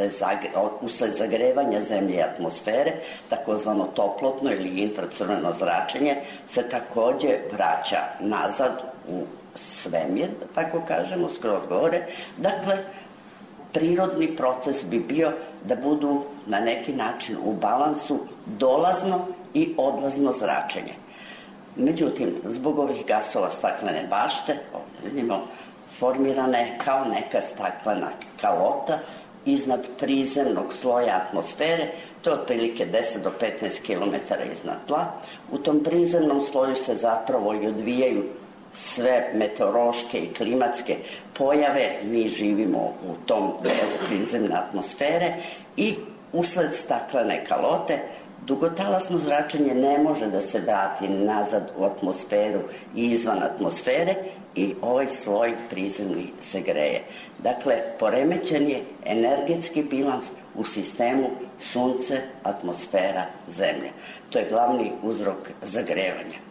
usled zagrevanja zemlje i atmosfere, takozvano toplotno ili infracrveno zračenje, se takođe vraća nazad u svemir, da tako kažemo, skroz gore. Dakle, prirodni proces bi bio da budu na neki način u balansu dolazno i odlazno zračenje. Međutim, zbog ovih gasova staklene bašte, ovdje vidimo, formirana je kao neka staklena kalota iznad prizemnog sloja atmosfere, to je otprilike deset do petnaest kilometara iznad tla. U tom prizemnom sloju se zapravo i odvijaju sve meteorološke i klimatske pojave, mi živimo u tom delu prizemne atmosfere i usled staklene kalote dugotalasno zračenje ne može da se vrati nazad u atmosferu i izvan atmosfere i ovaj sloj prizemni se greje. Dakle, poremećen je energetski bilans u sistemu sunce, atmosfera, zemlja. To je glavni uzrok zagrevanja.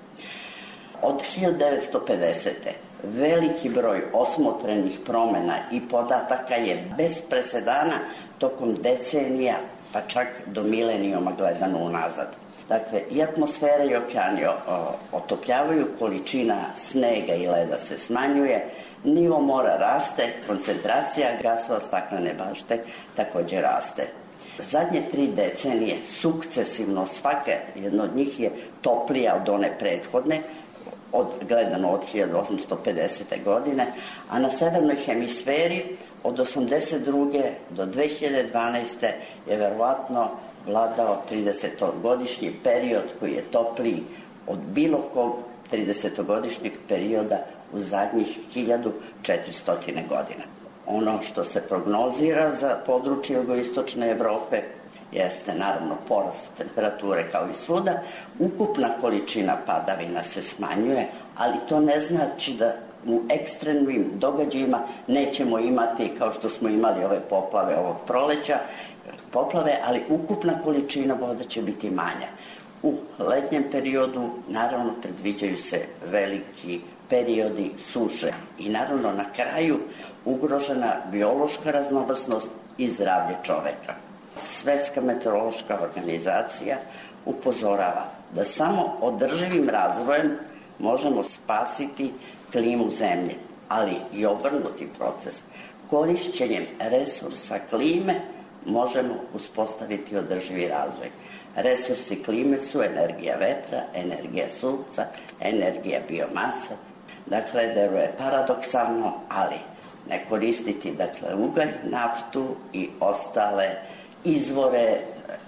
Od hiljadu devetsto pedesete. veliki broj osmotrenih promena i podataka je bez presedana tokom decenija, pa čak do milenijuma gledano unazad. Dakle, i atmosfera i okeani otopljavaju, količina snega i leda se smanjuje, nivo mora raste, koncentracija gasova staklene bašte takođe raste. Zadnje tri decenije sukcesivno svaka jedna od njih je toplija od one prethodne, od, gledano od hiljadu osamsto pedesete. godine, a na severnoj hemisferi od osamdeset druge do dve hiljade dvanaeste. je verovatno vladao tridesetogodišnji period koji je topliji od bilo kog tridesetogodišnjeg perioda u zadnjih hiljadu četiristo godina. Ono što se prognozira za područje jugoistočne Evrope jeste naravno porast temperature kao i svuda. Ukupna količina padavina se smanjuje, ali to ne znači da u ekstremnim događajima nećemo imati, kao što smo imali ove poplave ovog proleća, poplave, ali ukupna količina voda će biti manja. U letnjem periodu naravno predviđaju se veliki periodi suše i naravno na kraju ugrožena biološka raznovrsnost i zdravlje čoveka. Svetska meteorološka organizacija upozorava da samo održivim razvojem možemo spasiti klimu zemlje, ali i obrnuti proces. Korišćenjem resursa klime možemo uspostaviti održivi razvoj. Resursi klime su energija vetra, energija sunca, energija biomase. Dakle, deluje paradoksalno, ali ne koristiti dakle, ugalj, naftu i ostale izvore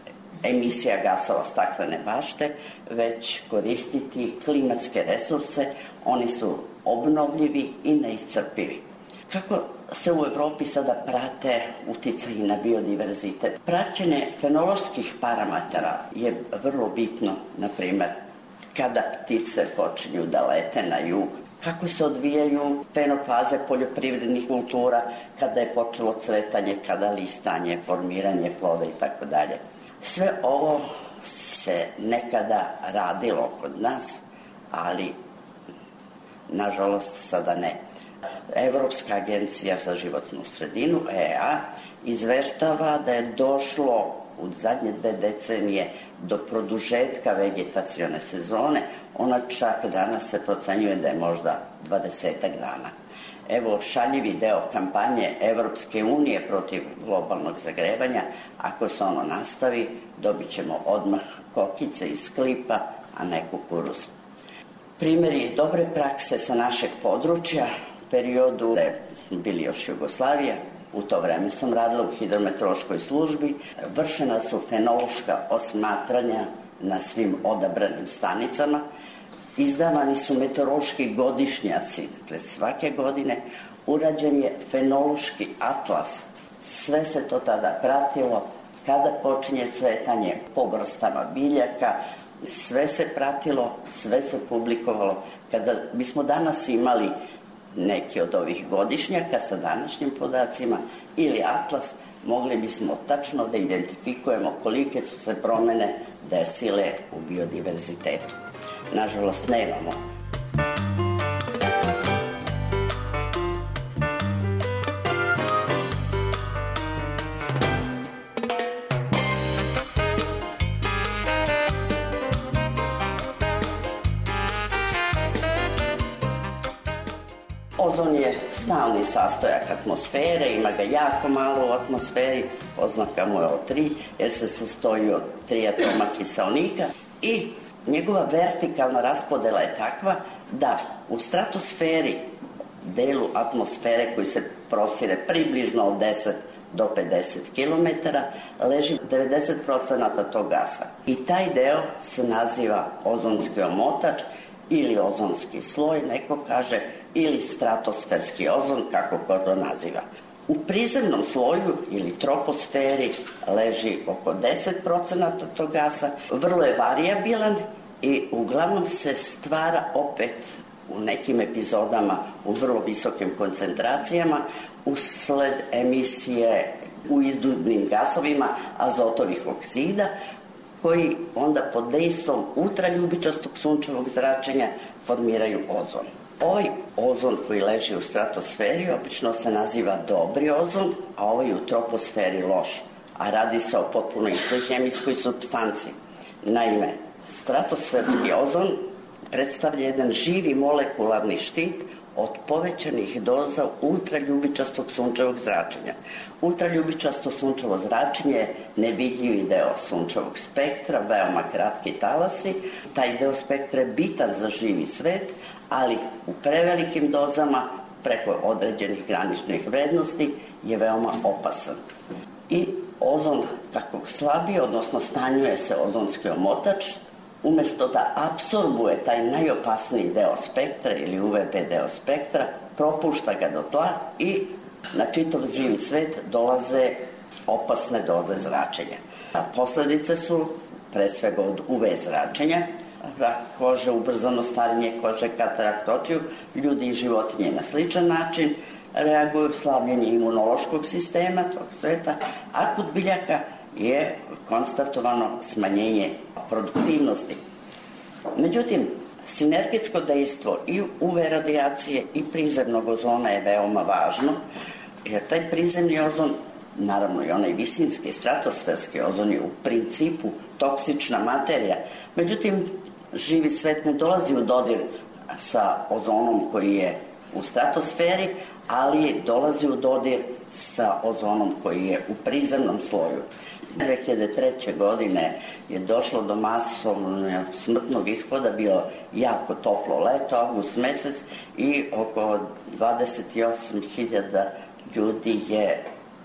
emisija gasova staklene bašte, već koristiti klimatske resurse. Oni su obnovljivi i neiscrpivi. Kako se u Evropi sada prate uticaji na biodiverzitet? Praćenje fenoloških parametara je vrlo bitno, na primer, kada ptice počinju da lete na jug, kako se odvijaju fenofaze poljoprivrednih kultura, kada je počelo cvetanje, kada listanje, formiranje ploda i tako dalje. Sve ovo se nekada radilo kod nas, ali nažalost sada ne. Evropska agencija za životnu sredinu, E A, izveštava da je došlo u zadnje dve decenije do produžetka vegetacione sezone. Ona čak danas se procenjuje da je možda dvadesetak dana. Evo šaljivi deo kampanje Evropske unije protiv globalnog zagrevanja. Ako se ono nastavi, dobit ćemo odmah kokice iz klipa, a ne kukuruz. Primjeri dobre prakse sa našeg područja, u periodu da smo bili još Jugoslavija, u to vreme sam radila u hidrometeorološkoj službi, vršena su fenološka osmatranja na svim odabranim stanicama, izdavani su meteorološki godišnjaci, dakle svake godine urađen je fenološki atlas. Sve se to tada pratilo, kada počinje cvetanje, po vrstama biljaka, sve se pratilo, sve se publikovalo. Kada bismo danas imali neki od ovih godišnjaka sa današnjim podacima ili atlas, mogli bismo tačno da identifikujemo kolike su se promene desile u biodiverzitetu. Nažalost, nemamo. Ozon je stalni sastojak atmosfere, ima ga jako malo u atmosferi, oznaka mu je O tri, jer se sastoji od tri atoma kiseonika i njegova vertikalna raspodela je takva da u stratosferi, delu atmosfere koji se prostire približno od deset do pedeset kilometara, leži devedeset procenata tog gasa. I taj deo se naziva ozonski omotač ili ozonski sloj, neko kaže, ili stratosferski ozon, kako ko to naziva. U prizemnom sloju ili troposferi leži oko deset procenata tog gasa, vrlo je varijabilan i uglavnom se stvara opet u nekim epizodama u vrlo visokim koncentracijama usled emisije u izduvnim gasovima azotovih oksida, koji onda pod dejstvom ultraljubičastog sunčevog zračenja formiraju ozon. Ovaj ozon koji leži u stratosferi obično se naziva dobri ozon, a ovaj u troposferi loš, a radi se o potpuno istoj hemijskoj supstanci. Naime, stratosferski ozon predstavlja jedan živi molekularni štit od povećanih doza ultraljubičastog sunčevog zračenja. Ultraljubičasto sunčevo zračenje je nevidljivi deo sunčevog spektra, veoma kratki talasi. Taj deo spektra je bitan za živi svet, ali u prevelikim dozama, preko određenih graničnih vrednosti, je veoma opasan. I ozon, kako slabije, odnosno stanjuje se ozonski omotač, umesto da apsorbuje taj najopasniji deo spektra ili U V B deo spektra, propušta ga do tla i na čitav živi svet dolaze opasne doze zračenja. A posledice su pre svega od U V zračenja, rak kože, ubrzano starenje kože, katarakt očiju, ljudi i životinje na sličan način reaguju, slabljenje imunološkog sistema tog sveta, a kod biljaka je konstatovano smanjenje produktivnosti. Međutim, sinergetsko dejstvo i U V radijacije i prizemnog ozona je veoma važno, jer taj prizemni ozon, naravno i onaj visinski, stratosferski ozon je u principu toksična materija. Međutim, živi svet ne dolazi u dodir sa ozonom koji je u stratosferi, ali dolazi u dodir sa ozonom koji je u prizemnom sloju. dve hiljade treće. godine je došlo do masovnog smrtnog ishoda, bilo jako toplo leto, avgust mesec, i oko dvadeset osam hiljada ljudi je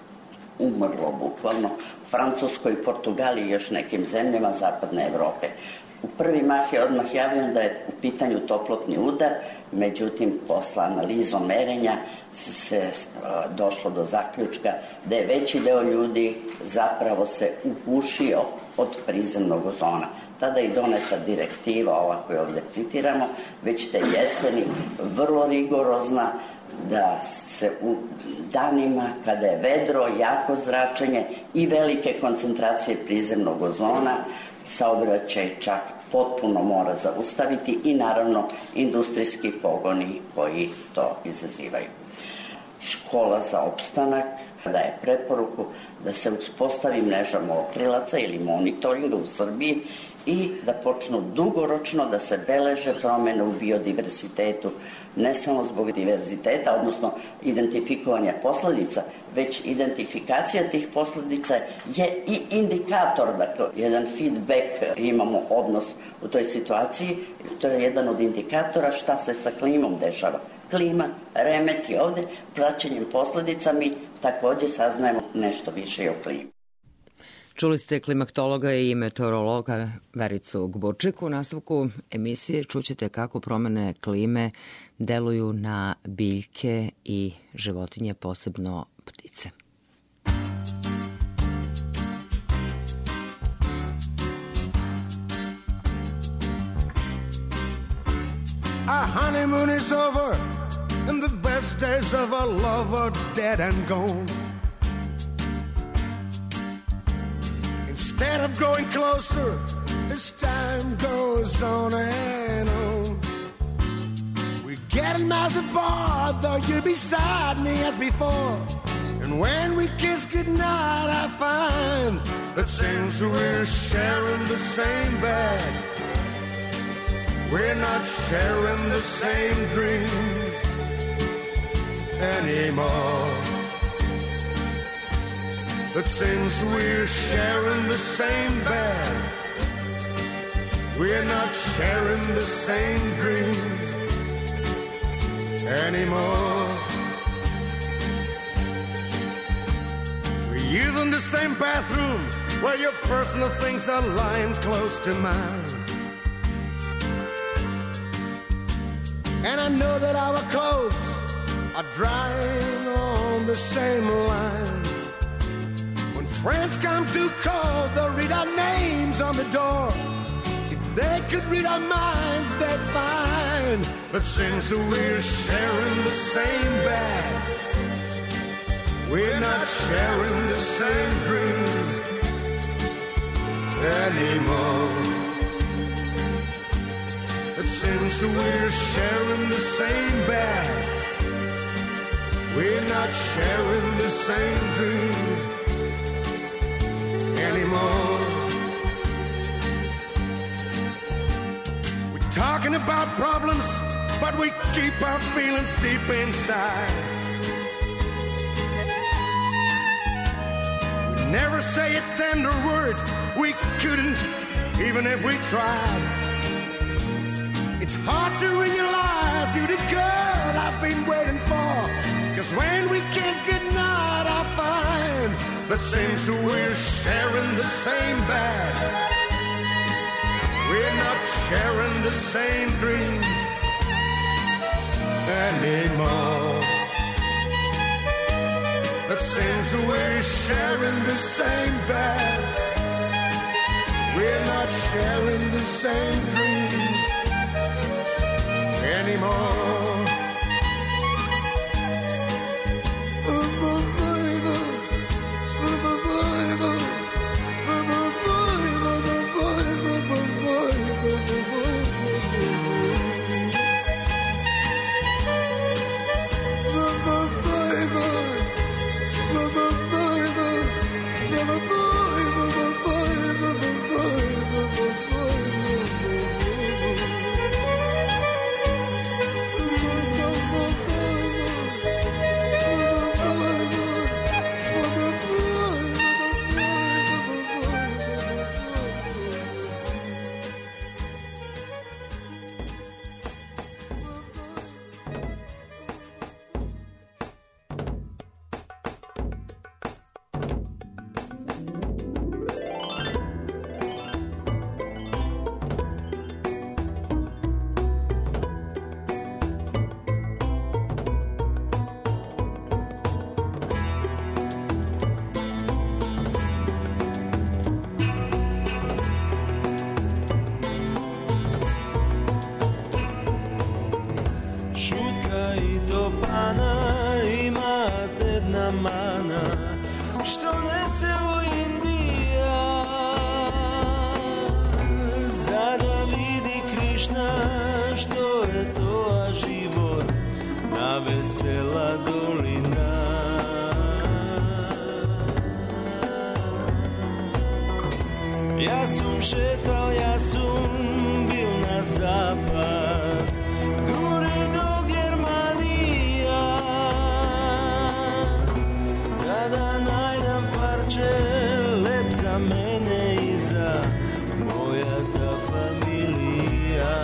umrlo bukvalno u Francuskoj, Portugaliji i još nekim zemljama zapadne Evrope. U prvi mah je odmah javljeno da je u pitanju toplotni udar, međutim, posle analizom merenja se, se uh, došlo do zaključka da je veći deo ljudi zapravo se ugušio od prizemnog ozona. Tada je doneta direktiva, ova koju ovdje citiramo, već te jeseni, vrlo rigorozna, da se u danima kada je vedro, jako zračenje i velike koncentracije prizemnog ozona, saobraćaj čak potpuno mora zaustaviti i naravno industrijski pogoni koji to izazivaju. Škola za opstanak daje preporuku da se uspostavi mreža motrilaca ili monitoringa u Srbiji i da počnu dugoročno da se beleže promene u biodiverzitetu, ne samo zbog diverziteta, odnosno identifikovanja posledica, već identifikacija tih posledica je i indikator, dakle, jedan feedback, imamo odnos u toj situaciji, to je jedan od indikatora šta se sa klimom dešava. Klima remeti ovde, praćenjem posledica mi takođe saznajemo nešto više o klimi. Čuli ste klimaktologa i meteorologa Vericu Gburčik. U nastavku emisije čućete kako promene klime deluju na biljke i životinje, posebno ptice. Our honeymoon is over and the best days of our love are dead and gone. Instead of growing closer, as time goes on and on, we're getting miles apart, though you're beside me as before. And when we kiss goodnight, I find that since we're sharing the same bed, we're not sharing the same dreams anymore. But since we're sharing the same bed, we're not sharing the same dreams anymore. We're using the same bathroom where your personal things are lying close to mine. And I know that our clothes are drying on the same line. When friends come to call, they'll read our names on the door. If they could read our minds, they'd find that since we're sharing the same bed, we're not sharing the same dreams anymore. But since we're sharing the same bed, we're not sharing the same dreams anymore. We're talking about problems, but we keep our feelings deep inside. We never say a tender word, we couldn't, even if we tried. It's hard to realize you're the girl I've been waiting for. Cause when we kiss goodnight, I find that since we're sharing the same bed, we're not sharing the same dreams anymore. That since we're sharing the same bed, we're not sharing the same dreams anymore. što nese u Indija, za da vidi Krišna što je to, a život na vesela dolina. Ja sam šetao, ja sam bil na zapad, dure do Germanija, za da najdem parče lep za mene i za moja ta familija.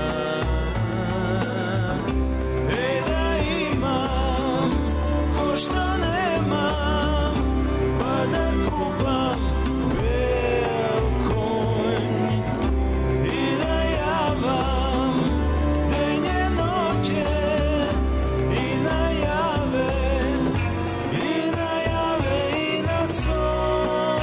Ej, da imam ko što nemam, pa da kupam bel konj i da javam denje noće i najave, i najave i na son.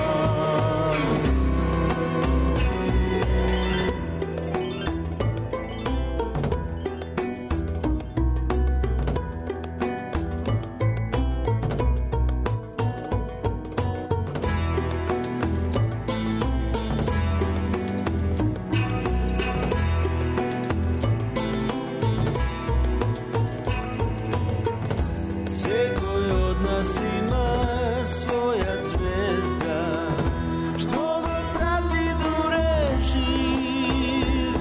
Svekoj od nas ima svoja zvezda, što ga prati dure živ,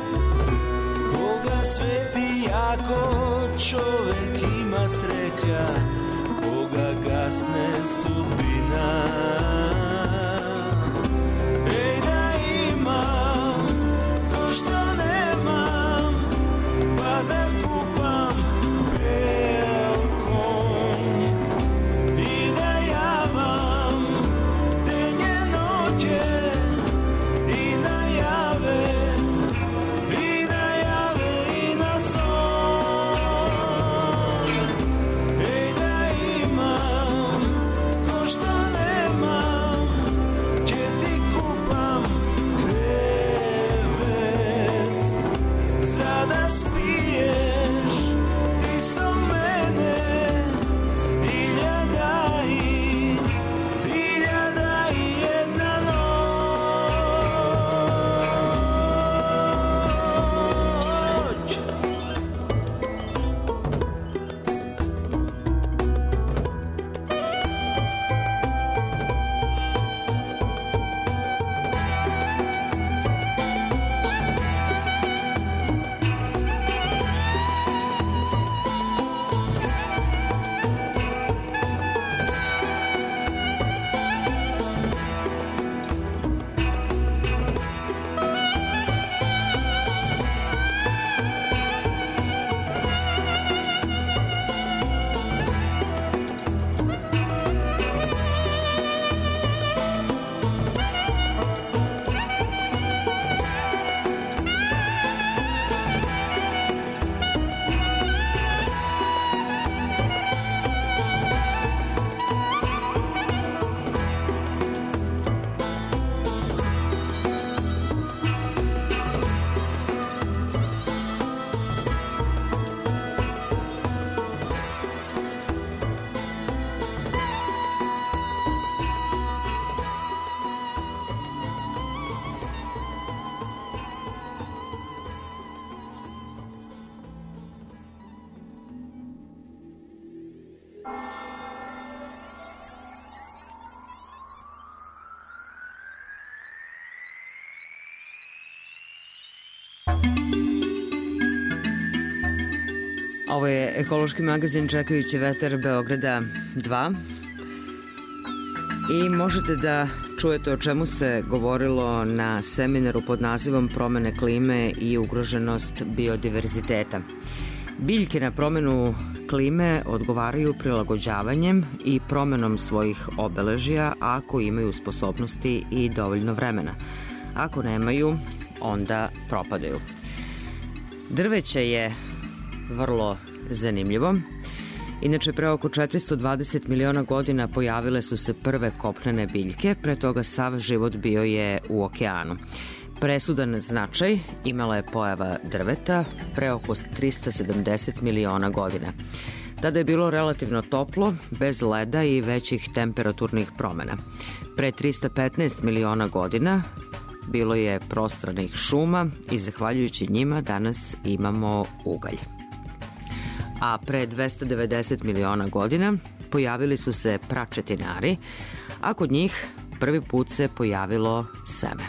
koga sveti jako čovek ima sreća, koga gasne sudbina. Ej, da imam ko što nemam, pa da kupam bel konj i da javam denje noće i najave, i najave i na son. Ej, da imam ko što nemam, će ti kupam krevet, sada spiješ ti so mene, iljada i, iljada i jedna noć. Ovo je ekološki magazin Čekajući vetar Beograda dva i možete da čujete o čemu se govorilo na seminaru pod nazivom Promene klime i ugroženost biodiverziteta. Biljke na promenu klime odgovaraju prilagođavanjem i promenom svojih obeležja ako imaju sposobnosti i dovoljno vremena. Ako nemaju, onda propadaju. Drveće je vrlo zanimljivo. Inače, pre oko četiristo dvadeset miliona godina pojavile su se prve kopnene biljke, pre toga sav život bio je u okeanu. Presudan značaj imala je pojava drveta pre oko trista sedamdeset miliona godina. Tada je bilo relativno toplo, bez leda i većih temperaturnih promena. Pre trista petnaest miliona godina bilo je prostranih šuma i zahvaljujući njima danas imamo ugalj. A pre dvesta devedeset miliona godina pojavili su se pračetinari, a kod njih prvi put se pojavilo seme.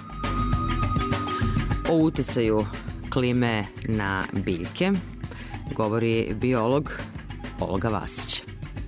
O uticaju klime na biljke govori biolog Olga Vasić.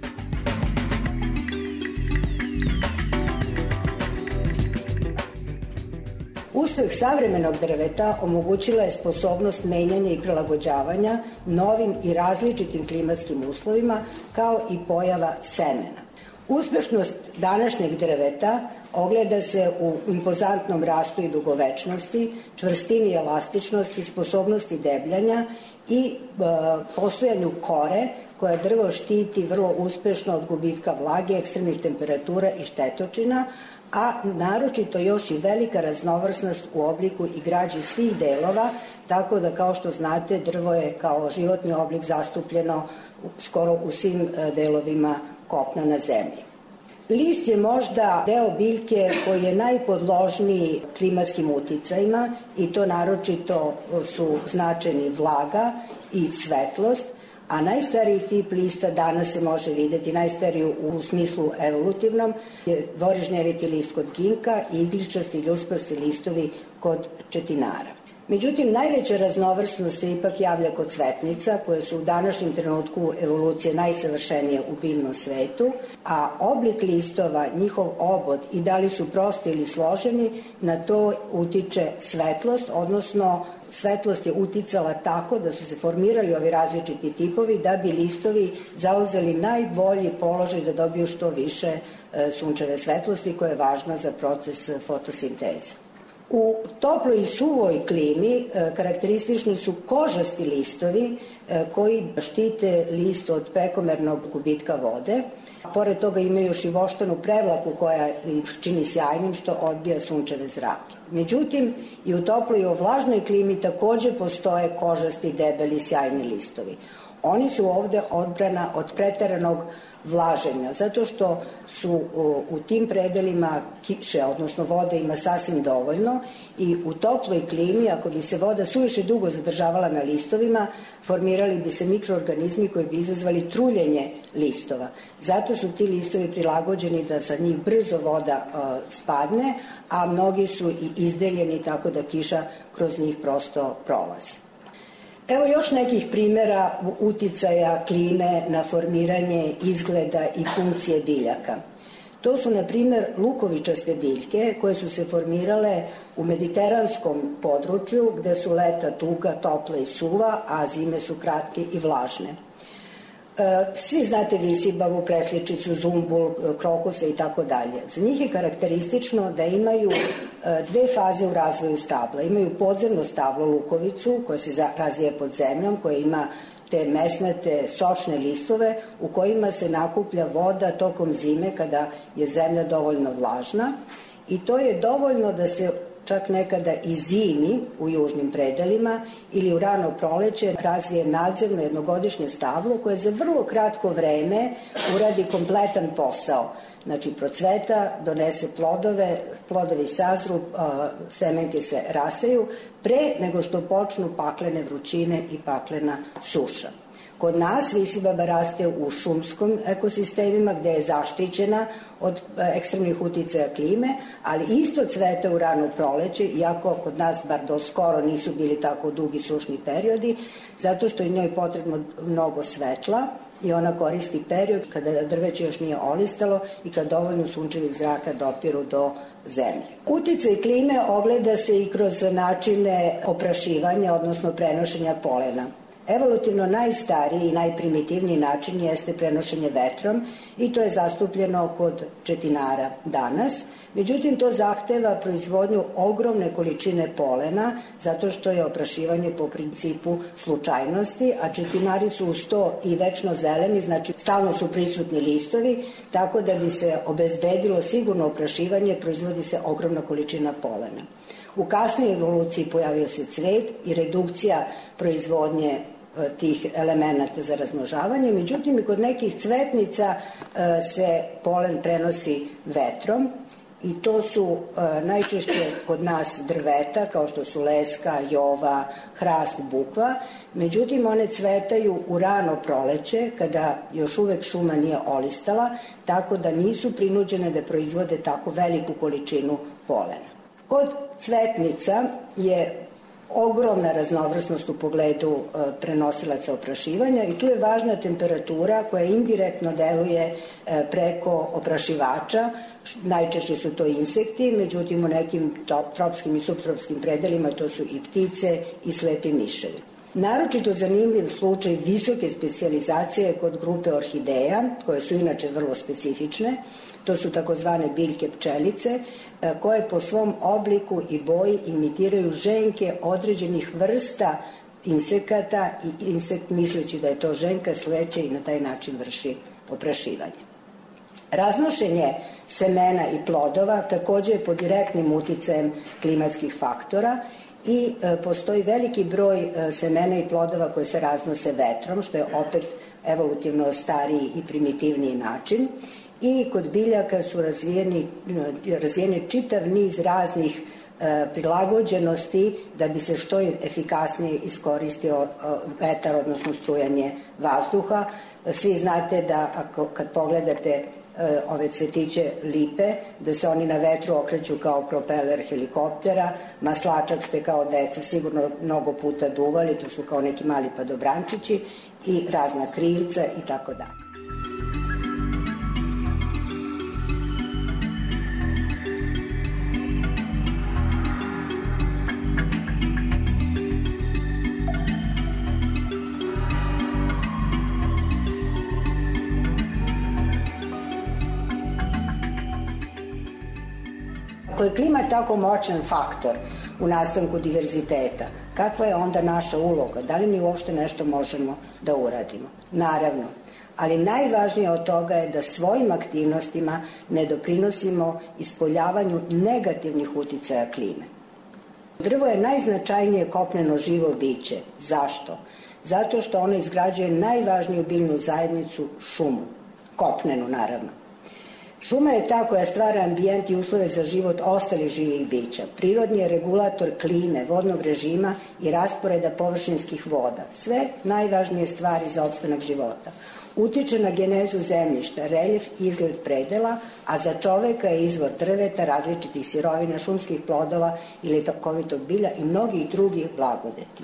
Uspeh savremenog drveta omogućila je sposobnost menjanja i prilagođavanja novim i različitim klimatskim uslovima, kao i pojava semena. Uspešnost današnjeg drveta ogleda se u impozantnom rastu i dugovečnosti, čvrstini i elastičnosti, sposobnosti debljanja i e, postojanju kore koja drvo štiti vrlo uspešno od gubitka vlage, ekstremnih temperatura i štetočina, a naročito još i velika raznovrsnost u obliku i građi svih delova, tako da, kao što znate, drvo je kao životni oblik zastupljeno skoro u svim delovima kopna na zemlji. List je možda deo biljke koji je najpodložniji klimatskim uticajima i to naročito su značajni vlaga i svetlost, a najstariji tip lista danas se može videti, najstariji u smislu evolutivnom, je dvorižnjeviti list kod ginka i igličasti i ljuspasti listovi kod četinara. Međutim, najveća raznovrsnost se ipak javlja kod cvetnica, koje su u današnjem trenutku evolucije najsavršenije u biljnom svetu, a oblik listova, njihov obod i da li su prosti ili složeni, na to utiče svetlost, odnosno svetlost je uticala tako da su se formirali ovi različiti tipovi da bi listovi zauzeli najbolji položaj da dobiju što više sunčeve svetlosti koja je važna za proces fotosinteze. U toploj i suvoj klimi karakteristični su kožasti listovi koji štite list od prekomernog gubitka vode. Pored toga imaju još i voštanu prevlaku koja ih čini sjajnim što odbija sunčeve zrake. Međutim, i u toploj i u vlažnoj klimi takođe postoje kožasti, debeli, sjajni listovi. Oni su ovde odbrana od preteranog vlaženja, zato što su u, u tim predelima kiše, odnosno vode ima sasvim dovoljno i u toploj klimi, ako bi se voda suviše dugo zadržavala na listovima, formirali bi se mikroorganizmi koji bi izazvali truljenje listova. Zato su ti listovi prilagođeni da sa njih brzo voda uh, spadne, a mnogi su i izdeljeni tako da kiša kroz njih prosto prolazi. Evo još nekih primjera uticaja klime na formiranje izgleda i funkcije biljaka. To su, na primjer, lukovičaste biljke koje su se formirale u mediteranskom području gde su leta duga, topla i suva, a zime su kratke i vlažne. Svi znate visibavu, presličicu, zumbul, krokusa i tako dalje. Za njih je karakteristično da imaju dve faze u razvoju stabla. Imaju podzemno stablo, lukovicu, koja se razvija pod zemljom, koja ima te mesnate, sočne listove u kojima se nakuplja voda tokom zime kada je zemlja dovoljno vlažna i to je dovoljno da se čak nekada i zimi u južnim predelima ili u rano proleće razvije nadzemno jednogodišnje stablo koje za vrlo kratko vreme uradi kompletan posao. Znači, procveta, donese plodove, plodovi sazru, semenke se rasaju pre nego što počnu paklene vrućine i paklena suša. Kod nas visibaba raste u šumskom ekosistemima gde je zaštićena od ekstremnih uticaja klime, ali isto cvete u rano proleće, iako kod nas bar do skoro nisu bili tako dugi sušni periodi, zato što je njoj potrebno mnogo svetla i ona koristi period kada drveće još nije olistalo i kad dovoljno sunčevih zraka dopiru do zemlje. Uticaj klime ogleda se i kroz načine oprašivanja, odnosno prenošenja polena. Evolutivno najstariji i najprimitivniji način jeste prenošenje vetrom i to je zastupljeno kod četinara danas. Međutim, to zahteva proizvodnju ogromne količine polena zato što je oprašivanje po principu slučajnosti, a četinari su uz to i večno zeleni, znači stalno su prisutni listovi, tako da bi se obezbedilo sigurno oprašivanje, proizvodi se ogromna količina polena. U kasnoj evoluciji pojavio se cvet i redukcija proizvodnje tih elemenata za razmnožavanje. Međutim, i kod nekih cvetnica se polen prenosi vetrom i to su najčešće kod nas drveta, kao što su leska, jova, hrast, bukva. Međutim, one cvetaju u rano proleće, kada još uvek šuma nije olistala, tako da nisu prinuđene da proizvode tako veliku količinu polena. Kod cvetnica je ogromna raznovrsnost u pogledu prenosilaca oprašivanja i tu je važna temperatura koja indirektno deluje preko oprašivača. Najčešće su to insekti, međutim u nekim tropskim i subtropskim predelima to su i ptice i slepi miševi. Naročito zanimljiv slučaj visoke specijalizacije kod grupe orhideja, koje su inače vrlo specifične. To su takozvane biljke pčelice, koje po svom obliku i boji imitiraju ženke određenih vrsta insekata i insekt, misleći da je to ženka, sleće i na taj način vrši oprašivanje. Raznošenje semena i plodova takođe je pod direktnim uticajem klimatskih faktora i postoji veliki broj semena i plodova koje se raznose vetrom, što je opet evolutivno stariji i primitivniji način. I kod biljaka su razvijeni, razvijeni čitav niz raznih e, prilagođenosti da bi se što efikasnije iskoristio vetar, odnosno strujanje vazduha. Svi znate da ako, kad pogledate e, ove cvetiće lipe, da se oni na vetru okreću kao propeler helikoptera, maslačak ste kao deca sigurno mnogo puta duvali, to su kao neki mali padobrančići i razna krilca i tako dalje. Ako je klima tako moćan faktor u nastanku diverziteta, kakva je onda naša uloga? Da li mi uopšte nešto možemo da uradimo? Naravno, ali najvažnije od toga je da svojim aktivnostima ne doprinosimo ispoljavanju negativnih uticaja klime. Drvo je najznačajnije kopneno živo biće. Zašto? Zato što ono izgrađuje najvažniju biljnu zajednicu, šumu. Kopnenu, naravno. Šuma je ta koja stvara ambijent i uslove za život ostalih živih bića. Prirodni je regulator klime, vodnog režima i rasporeda površinskih voda. Sve najvažnije stvari za opstanak života. Utiče na genezu zemljišta, reljef i izgled predela, a za čoveka je izvor drveta, različitih sirovina, šumskih plodova ili takovitog bilja i mnogih drugih blagodeti.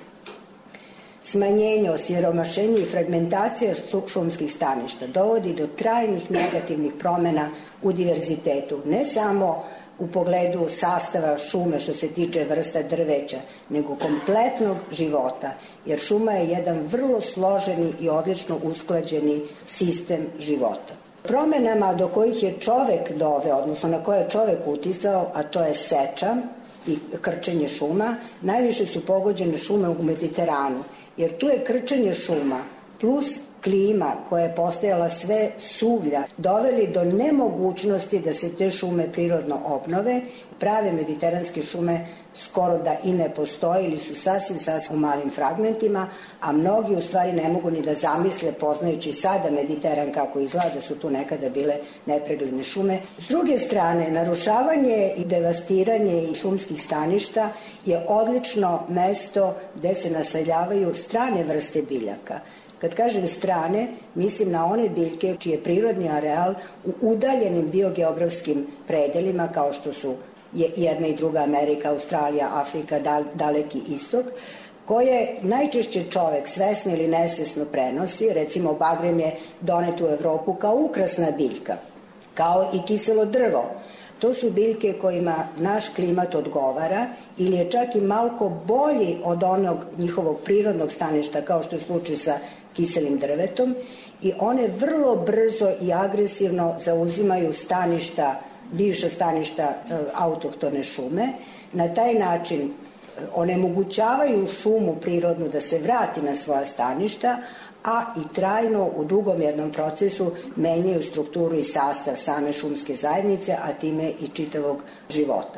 Smanjenje, osiromašenje i fragmentacija šumskih staništa dovodi do trajnih negativnih promena u diverzitetu, ne samo u pogledu sastava šume što se tiče vrsta drveća, nego kompletnog života, jer šuma je jedan vrlo složeni i odlično usklađeni sistem života. Promenama do kojih je čovek doveo, odnosno na koje je čovek uticao, a to je seča i krčenje šuma, najviše su pogođene šume u Mediteranu, jer tu je krčenje šuma plus klima koja je postajala sve suvlja doveli do nemogućnosti da se te šume prirodno obnove. Prave mediteranske šume skoro da i ne postoje ili su sasvim sasvim u malim fragmentima, a mnogi u stvari ne mogu ni da zamisle, poznajući sada Mediteran kako izgleda, da su tu nekada bile nepregledne šume. S druge strane, narušavanje i devastiranje šumskih staništa je odlično mesto gde se naseljavaju strane vrste biljaka. Kad kažem strane, mislim na one biljke čiji je prirodni areal u udaljenim biogeografskim predelima, kao što su jedna i druga Amerika, Australija, Afrika, daleki istok, koje najčešće čovek svesno ili nesvesno prenosi. Recimo, bagrem je donet u Evropu kao ukrasna biljka, kao i kiselo drvo. To su biljke kojima naš klimat odgovara ili je čak i malko bolji od onog njihovog prirodnog staništa, kao što je slučaj sa kiselim drvetom, i one vrlo brzo i agresivno zauzimaju staništa, bivša staništa autohtone šume. Na taj način onemogućavaju šumu prirodnu da se vrati na svoja staništa, a i trajno u dugom jednom procesu menjaju strukturu i sastav same šumske zajednice, a time i čitavog života.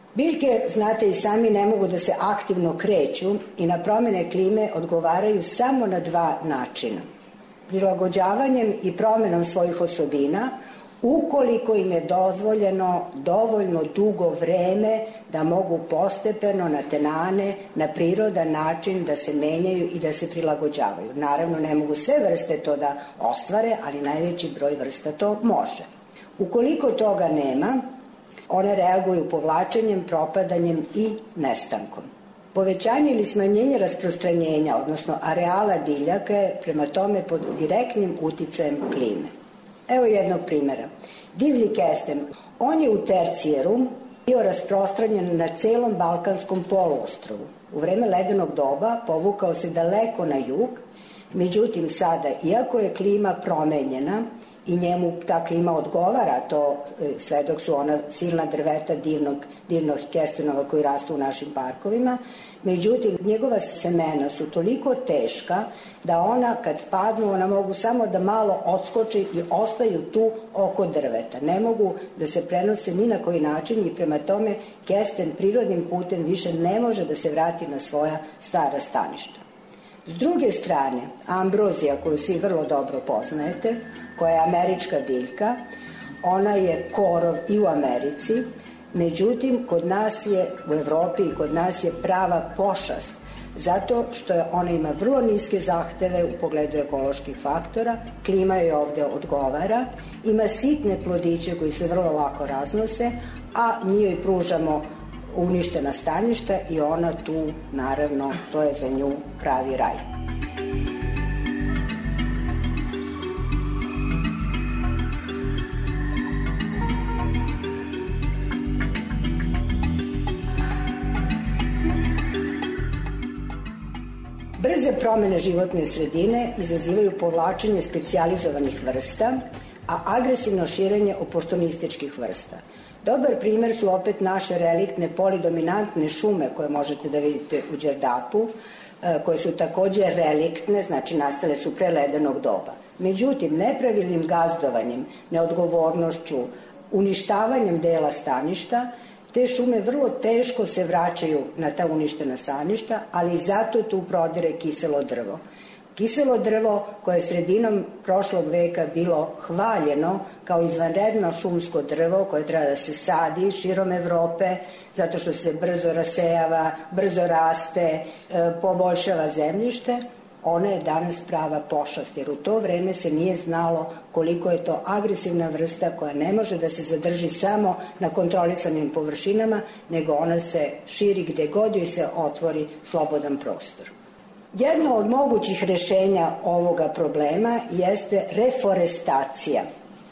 Biljke, znate i sami, ne mogu da se aktivno kreću i na promene klime odgovaraju samo na dva načina. Prilagođavanjem i promenom svojih osobina, ukoliko im je dozvoljeno dovoljno dugo vreme da mogu postepeno, natenane, na prirodan način da se menjaju i da se prilagođavaju. Naravno, ne mogu sve vrste to da ostvare, ali najveći broj vrsta to može. Ukoliko toga nema, one reaguju povlačenjem, propadanjem i nestankom. Povećanje ili smanjenje rasprostranjenja, odnosno areala biljaka je prema tome pod direktnim uticajem klime. Evo jednog primjera. Divlji kesten, on je u tercijeru bio rasprostranjen na celom Balkanskom poluostrvu. U vreme ledenog doba povukao se daleko na jug, međutim sada, iako je klima promenjena i njemu ta klima odgovara, to sve dok su ona silna drveta divnog, divnog kestenova koji rastu u našim parkovima, međutim njegova semena su toliko teška da ona kad padnu, ona mogu samo da malo odskoči i ostaju tu oko drveta. Ne mogu da se prenose ni na koji način i prema tome kesten prirodnim putem više ne može da se vrati na svoja stara staništa. S druge strane, ambrozija, koju svi vrlo dobro poznajete, koja je američka biljka, ona je korov i u Americi, međutim, kod nas je, u Evropi i kod nas je prava pošast, zato što je, ona ima vrlo niske zahteve u pogledu ekoloških faktora, klima joj ovde odgovara, ima sitne plodiće koji se vrlo lako raznose, a mi joj pružamo uništena staništa i ona tu, naravno, to je za nju pravi raj. Brze promene životne sredine izazivaju povlačenje specijalizovanih vrsta, a agresivno širenje oportunističkih vrsta. Dobar primjer su opet naše reliktne polidominantne šume koje možete da vidite u Đerdapu, koje su takođe reliktne, znači nastale su pre ledenog doba. Međutim, nepravilnim gazdovanjem, neodgovornošću, uništavanjem dela staništa, te šume vrlo teško se vraćaju na ta uništena staništa, ali zato tu prodire kiselo drvo. Kiselo drvo koje je sredinom prošlog veka bilo hvaljeno kao izvanredno šumsko drvo koje treba da se sadi širom Evrope zato što se brzo rasejava, brzo raste, poboljšava zemljište, ona je danas prava pošast, jer u to vreme se nije znalo koliko je to agresivna vrsta koja ne može da se zadrži samo na kontrolisanim površinama, nego ona se širi gde god joj se otvori slobodan prostor. Jedno od mogućih rešenja ovoga problema jeste reforestacija.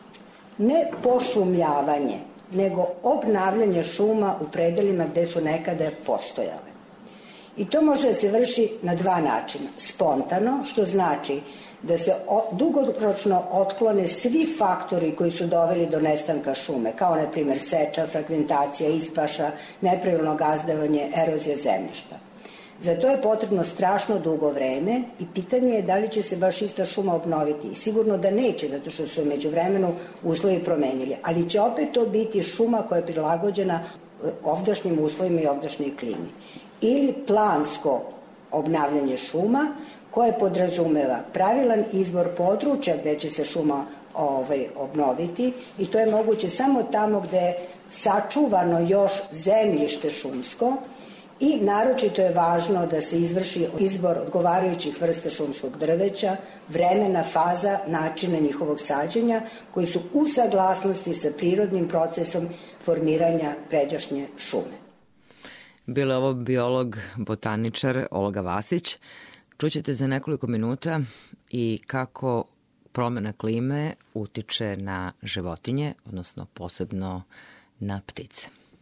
Ne pošumljavanje, nego obnavljanje šuma u predelima gde su nekada postojale. I to može da se vrši na dva načina. Spontano, što znači da se dugoročno otklone svi faktori koji su doveli do nestanka šume, kao na primjer seča, fragmentacija, ispaša, nepravilno gazdavanje, erozija zemljišta. Za to je potrebno strašno dugo vreme i pitanje je da li će se baš ista šuma obnoviti. I sigurno da neće, zato što su među vremenu uslovi promenili. Ali će opet to biti šuma koja je prilagođena ovdašnjim uslovima i ovdašnjoj klimi. Ili plansko obnavljanje šuma koje podrazumeva pravilan izbor područja gde će se šuma ovaj, obnoviti i to je moguće samo tamo gde je sačuvano još zemljište šumsko i naročito je važno da se izvrši izbor odgovarajućih vrsta šumskog drveća, vremena, faza, načina njihovog sađenja koji su u saglasnosti sa prirodnim procesom formiranja pređašnje šume. Bilo je ovo biolog, botaničar Olga Vasić. Čućete za nekoliko minuta i kako promena klime utiče na životinje, odnosno posebno na ptice.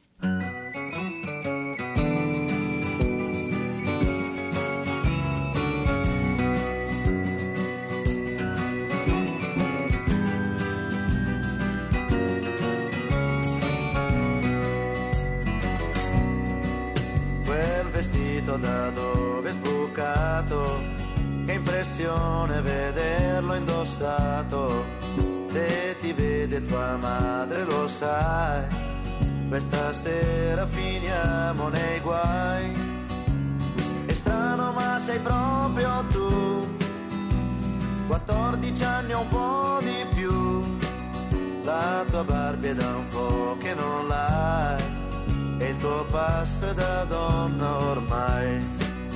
Da dove è sbucato, che impressione vederlo indossato, se ti vede tua madre lo sai, questa sera finiamo nei guai. È strano ma sei proprio tu, quattordici anni o un po' di più, la tua Barbie è da un po' che non l'hai, e il tuo passo è da donna ormai.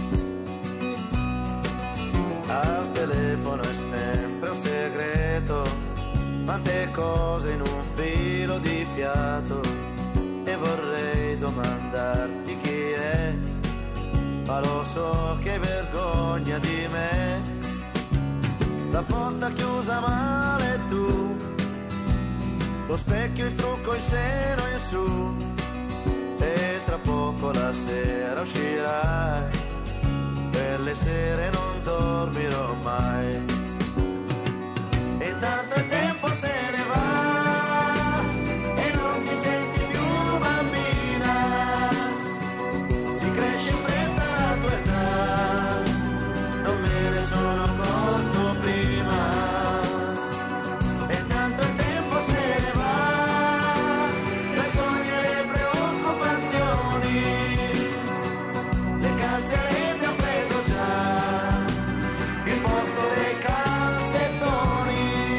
Al telefono è sempre un segreto, quante cose in un filo di fiato, e vorrei domandarti chi è, ma lo so che hai vergogna di me. La porta chiusa male tu, lo specchio, il trucco, il seno in su, e tra poco la sera uscirai, per le sere non dormirò mai. E tanto il tempo se ne va e non ti senti più bambina, si cresce in fretta la tua età, non me ne sono accorto prima. E tanto il tempo se ne va, tra i sogni e le preoccupazioni, le calze e le ti ho preso già il posto dei calzettoni.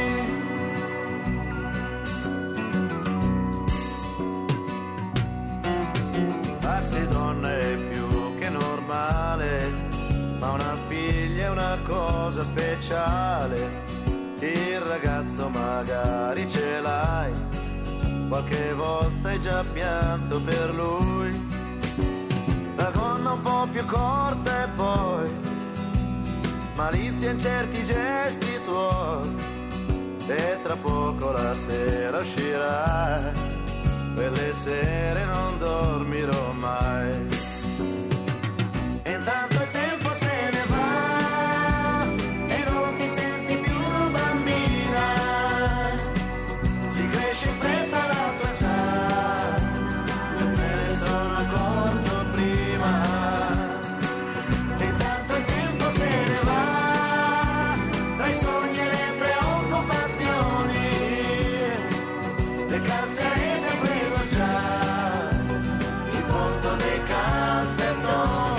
Farsi donna è più che normale, ma una figlia è una cosa speciale. Il ragazzo magari ce l'hai, qualche volta hai già pianto per lui. La gonna un po' più corta e poi malizia in certi gesti tuoi, e tra poco la sera uscirai, quelle sere non dormirò mai. E intanto il tempo se ne va e non ti senti più bambina, si cresce in fretta la tua età, non me ne sono accorto prima. E intanto il tempo se ne va, tra i sogni e le preoccupazioni, le calze e ti ho preso già il posto dei calzettoni.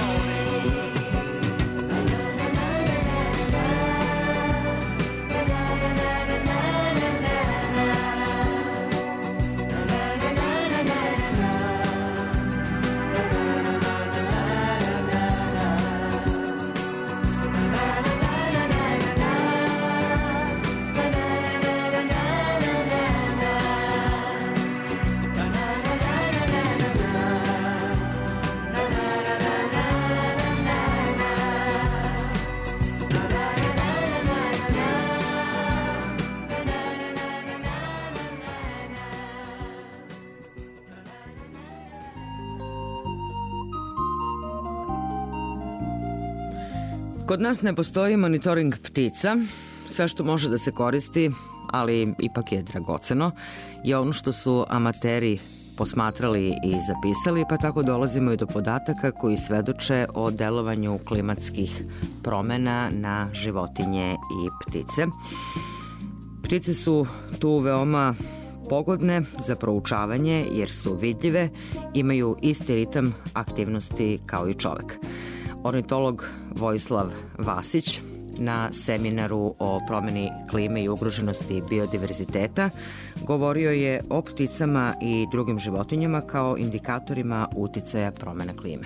Kod nas ne postoji monitoring ptica, sve što može da se koristi, ali ipak je dragoceno, je ono što su amateri posmatrali i zapisali, pa tako dolazimo i do podataka koji svedoče o delovanju klimatskih promena na životinje i ptice. Ptice su tu veoma pogodne za proučavanje jer su vidljive, imaju isti ritam aktivnosti kao i čovek. Ornitolog Vojislav Vasić na seminaru o promeni klime i ugroženosti biodiverziteta govorio je o pticama i drugim životinjama kao indikatorima uticaja promene klime.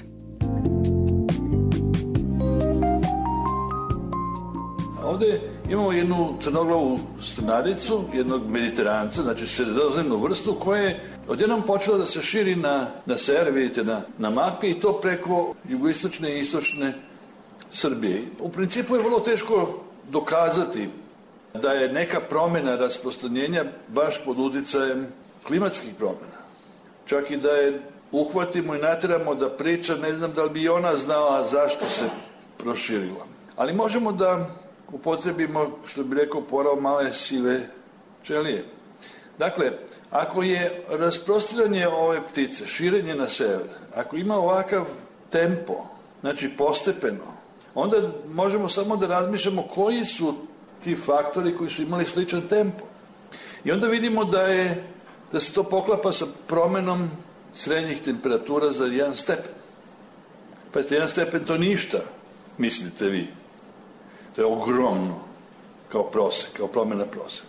Ovdje imamo jednu crnoglavu strnadicu, jednog mediteranca, znači sredozemnu vrstu koja je odjednom počela da se širi na, na sever, vidite na, na mapi, i to preko jugoistočne i istočne Srbije. U principu je vrlo teško dokazati da je neka promjena rasprostranjenja baš pod uticajem klimatskih promjena. Čak i da je uhvatimo i natjeramo da priča, ne znam da li bi ona znala zašto se proširila. Ali možemo da upotrebimo, što bi rekao, porao male sive čelije. Dakle, ako je rasprostranjanje ove ptice, širenje na sever, ako ima ovakav tempo, znači postepeno, onda možemo samo da razmišljamo koji su ti faktori koji su imali sličan tempo. I onda vidimo da je da se to poklapa sa promenom srednjih temperatura za jedan stepen. Pazite, jedan stepen to ništa, mislite vi. To je ogromno, kao prosek, kao promjena proseka.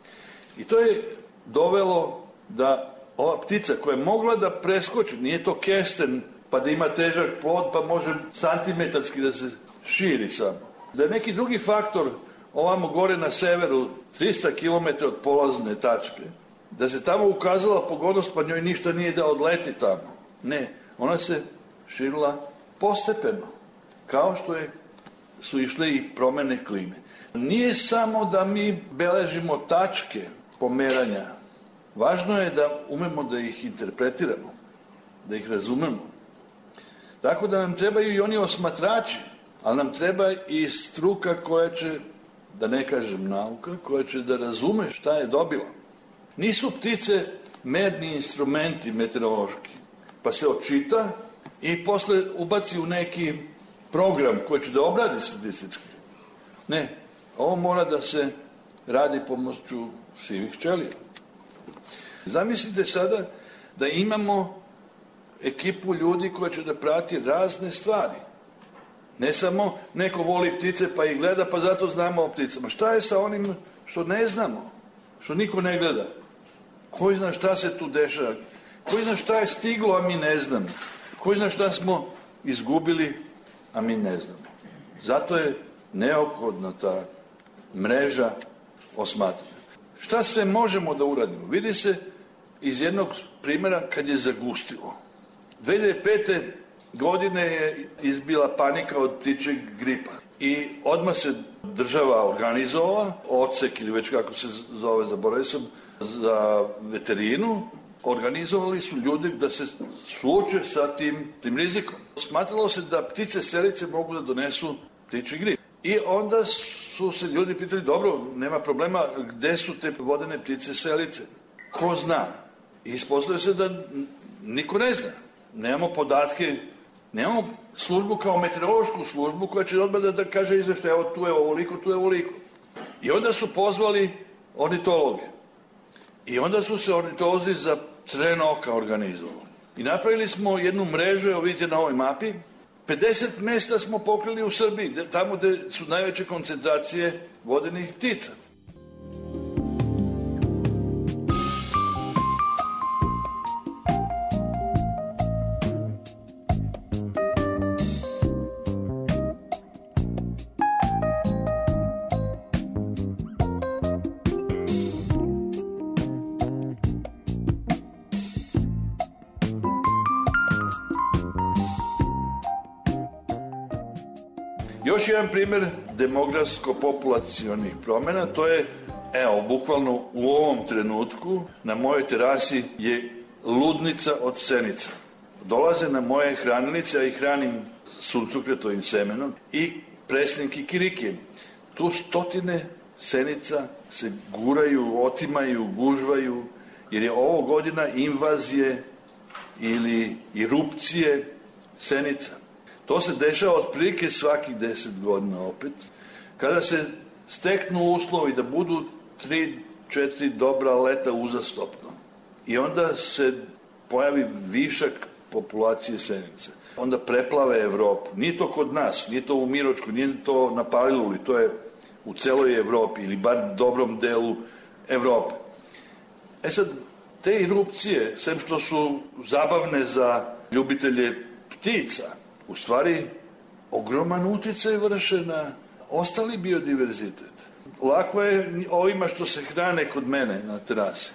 I to je dovelo da ova ptica koja je mogla da preskoči, nije to kesten, pa da ima težak plod, pa može santimetarski da se širi samo. Da je neki drugi faktor, ovamo gore na severu, trista kilometara od polazne tačke, da se tamo ukazala pogodnost, pa njoj ništa nije da odleti tamo. Ne, ona se širila postepeno, kao što je, su išle i promene klime. Nije samo da mi beležimo tačke pomeranja, važno je da umemo da ih interpretiramo, da ih razumemo. Tako da nam trebaju i oni osmatrači, ali nam treba i struka koja će, da ne kažem nauka, koja će da razume šta je dobila. Nisu ptice merni instrumenti meteorološki, pa se očita i posle ubaci u neki program koji će da obradi statistički. Ne, ovo mora da se radi pomoću sivih ćelija. Zamislite sada da imamo ekipu ljudi koja će da prati razne stvari. Ne samo neko voli ptice pa ih gleda, pa zato znamo o pticama. Šta je sa onim što ne znamo, što niko ne gleda? Koji zna šta se tu dešava? Koji zna šta je stiglo, a mi ne znamo? Koji zna šta smo izgubili, a mi ne znamo? Zato je neophodna ta mreža osmatranja. Šta sve možemo da uradimo? Vidi se iz jednog primjera kad je zagustilo. dve hiljade pete godine je izbila panika od ptičjeg gripa i odmah se država organizovala, odsek ili već kako se zove, zaboravio sam, za veterinu, organizovali su ljudi da se suoče sa tim, tim rizikom. Smatralo se da ptice selice mogu da donesu ptičji grip. I onda su se ljudi pitali, dobro, nema problema, gde su te vodene ptice selice? Ko zna? I ispostavlja se da niko ne zna. Nemamo podatke, nemamo službu kao meteorološku službu koja će odmah da, da kaže izveštaj, evo tu je ovoliko, tu je ovoliko. I onda su pozvali ornitologe. I onda su se ornitolozi za tren oka organizovali. I napravili smo jednu mrežu, evo vidite na ovoj mapi, pedeset mesta smo pokrili u Srbiji, tamo gde su najveće koncentracije vodenih ptica. Još jedan primjer demografsko-populacionih promjena, to je, evo, bukvalno u ovom trenutku na mojoj terasi je ludnica od senica. Dolaze na moje hranilice, a i hranim suncokretovim semenom i presnik i kirikijem. Tu stotine senica se guraju, otimaju, gužvaju, jer je ovo godina invazije ili erupcije senica. To se dešava otprilike svakih deset godina opet, kada se steknu uslovi da budu tri, četiri dobra leta uzastopno. I onda se pojavi višak populacije senice. Onda preplave Evropu. Nije to kod nas, nije to u Miročku, nije to na Paliluli, to je u celoj Evropi ili bar dobrom delu Evrope. E sad, te erupcije, sem što su zabavne za ljubitelje ptica, u stvari ogroman uticaj vrše na ostali biodiverzitet. Lako je ovima što se hrane kod mene na terasi.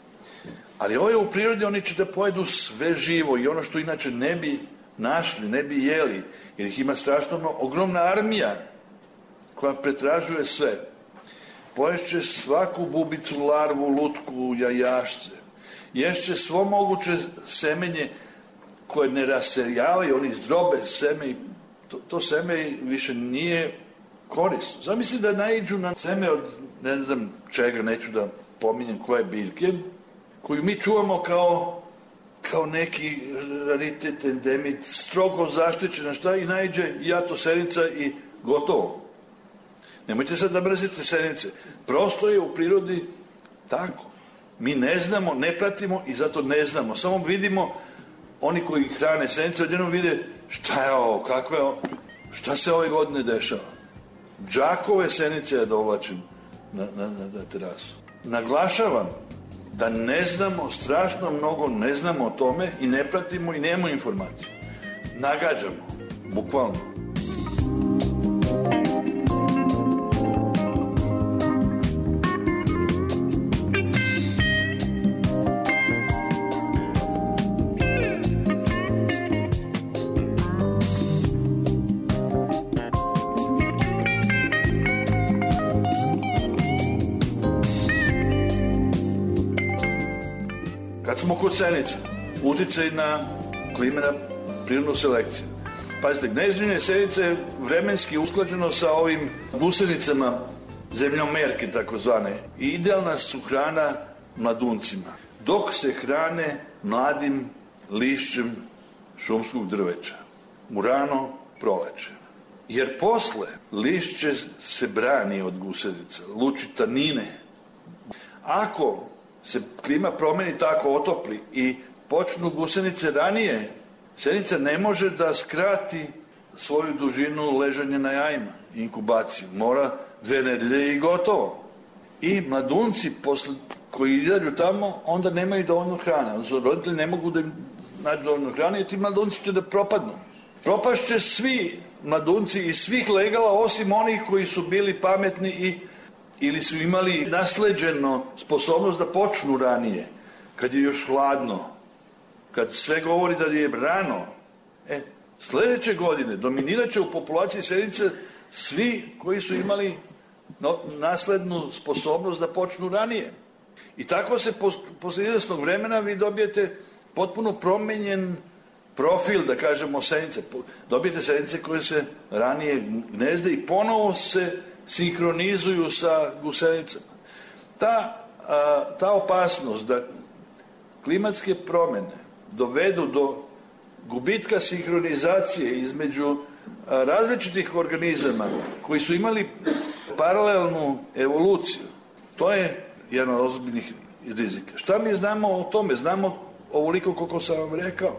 Ali ovo je u prirodi, oni će da pojedu sve živo i ono što inače ne bi našli, ne bi jeli, jer ih ima strašno ogromna armija koja pretražuje sve. Poješće svaku bubicu, larvu, lutku, jajašce. Ješće svo moguće semenje koje ne raseljavaju, oni zdrobe seme i to, to seme više nije korisno. Zamisli da naiđu na seme od, ne znam čega, neću da pominjem koje biljke, koju mi čuvamo kao, kao neki raritet, endemit, strogo zaštićena, šta, i naiđe jato senica i gotovo. Nemojte sad da mrzite senice. Prosto je u prirodi tako. Mi ne znamo, ne pratimo i zato ne znamo. Samo vidimo, oni koji hrane senice, odjednom vide šta je ovo, kako je ovo, šta se ove godine dešava. Džakove senice ja dovlačim na, na, na terasu. Naglašavam da ne znamo, strašno mnogo ne znamo o tome i ne pratimo i nemamo informacije. Nagađamo, bukvalno. Kad smo kod senica, uticaj na klime, na prirodnu selekciju. Pazite, gnežđenje senice je vremenski usklađeno sa ovim gusenicama zemljomerke takozvane. I idealna su hrana mladuncima, dok se hrane mladim lišćem šumskog drveća u rano proleće. Jer posle lišće se brani od gusenica, luči tanine. Ako se klima promeni tako, otopli i počnu gusenice ranije, senica ne može da skrati svoju dužinu ležanja na jajima, inkubaciju. Mora dve nedelje i gotovo. I mladunci posle, koji izađu tamo, onda nemaju dovoljno hrane. Odnosno, roditelji ne mogu da im nađu dovoljno hrane i ti mladunci će da propadnu. Propašće svi mladunci iz svih legala, osim onih koji su bili pametni i ili su imali nasleđeno sposobnost da počnu ranije, kad je još hladno, kad sve govori da je rano. E, sledeće godine dominirat će u populaciji senice svi koji su imali no, naslednu sposobnost da počnu ranije. I tako se pos, posle izvesnog vremena vi dobijete potpuno promenjen profil, da kažemo, senice. Dobijete senice koje se ranije gnezde i ponovo se sinhronizuju sa gusenicama. Ta, a, ta opasnost da klimatske promene dovedu do gubitka sinhronizacije između a, različitih organizama koji su imali paralelnu evoluciju, to je jedan od ozbiljnih rizika. Šta mi znamo o tome? Znamo ovoliko koliko sam vam rekao.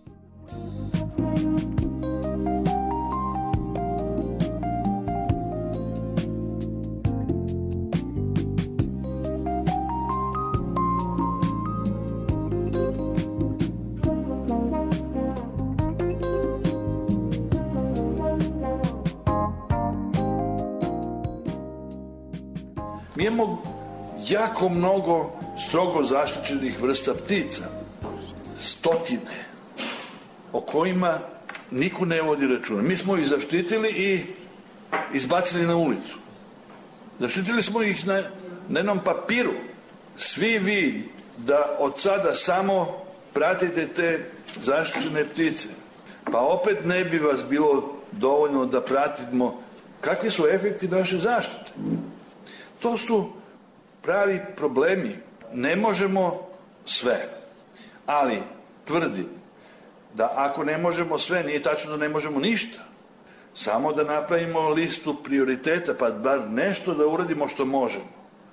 Mi imamo jako mnogo strogo zaštićenih vrsta ptica, stotine, o kojima niko ne vodi računa. Mi smo ih zaštitili i izbacili na ulicu. Zaštitili smo ih na, na jednom papiru. Svi vi da od sada samo pratite te zaštićene ptice, pa opet ne bi vas bilo dovoljno da pratimo kakvi su efekti naše zaštite. To su pravi problemi. Ne možemo sve, ali tvrdim da ako ne možemo sve, nije tačno da ne možemo ništa. Samo da napravimo listu prioriteta, pa bar nešto da uradimo što možemo.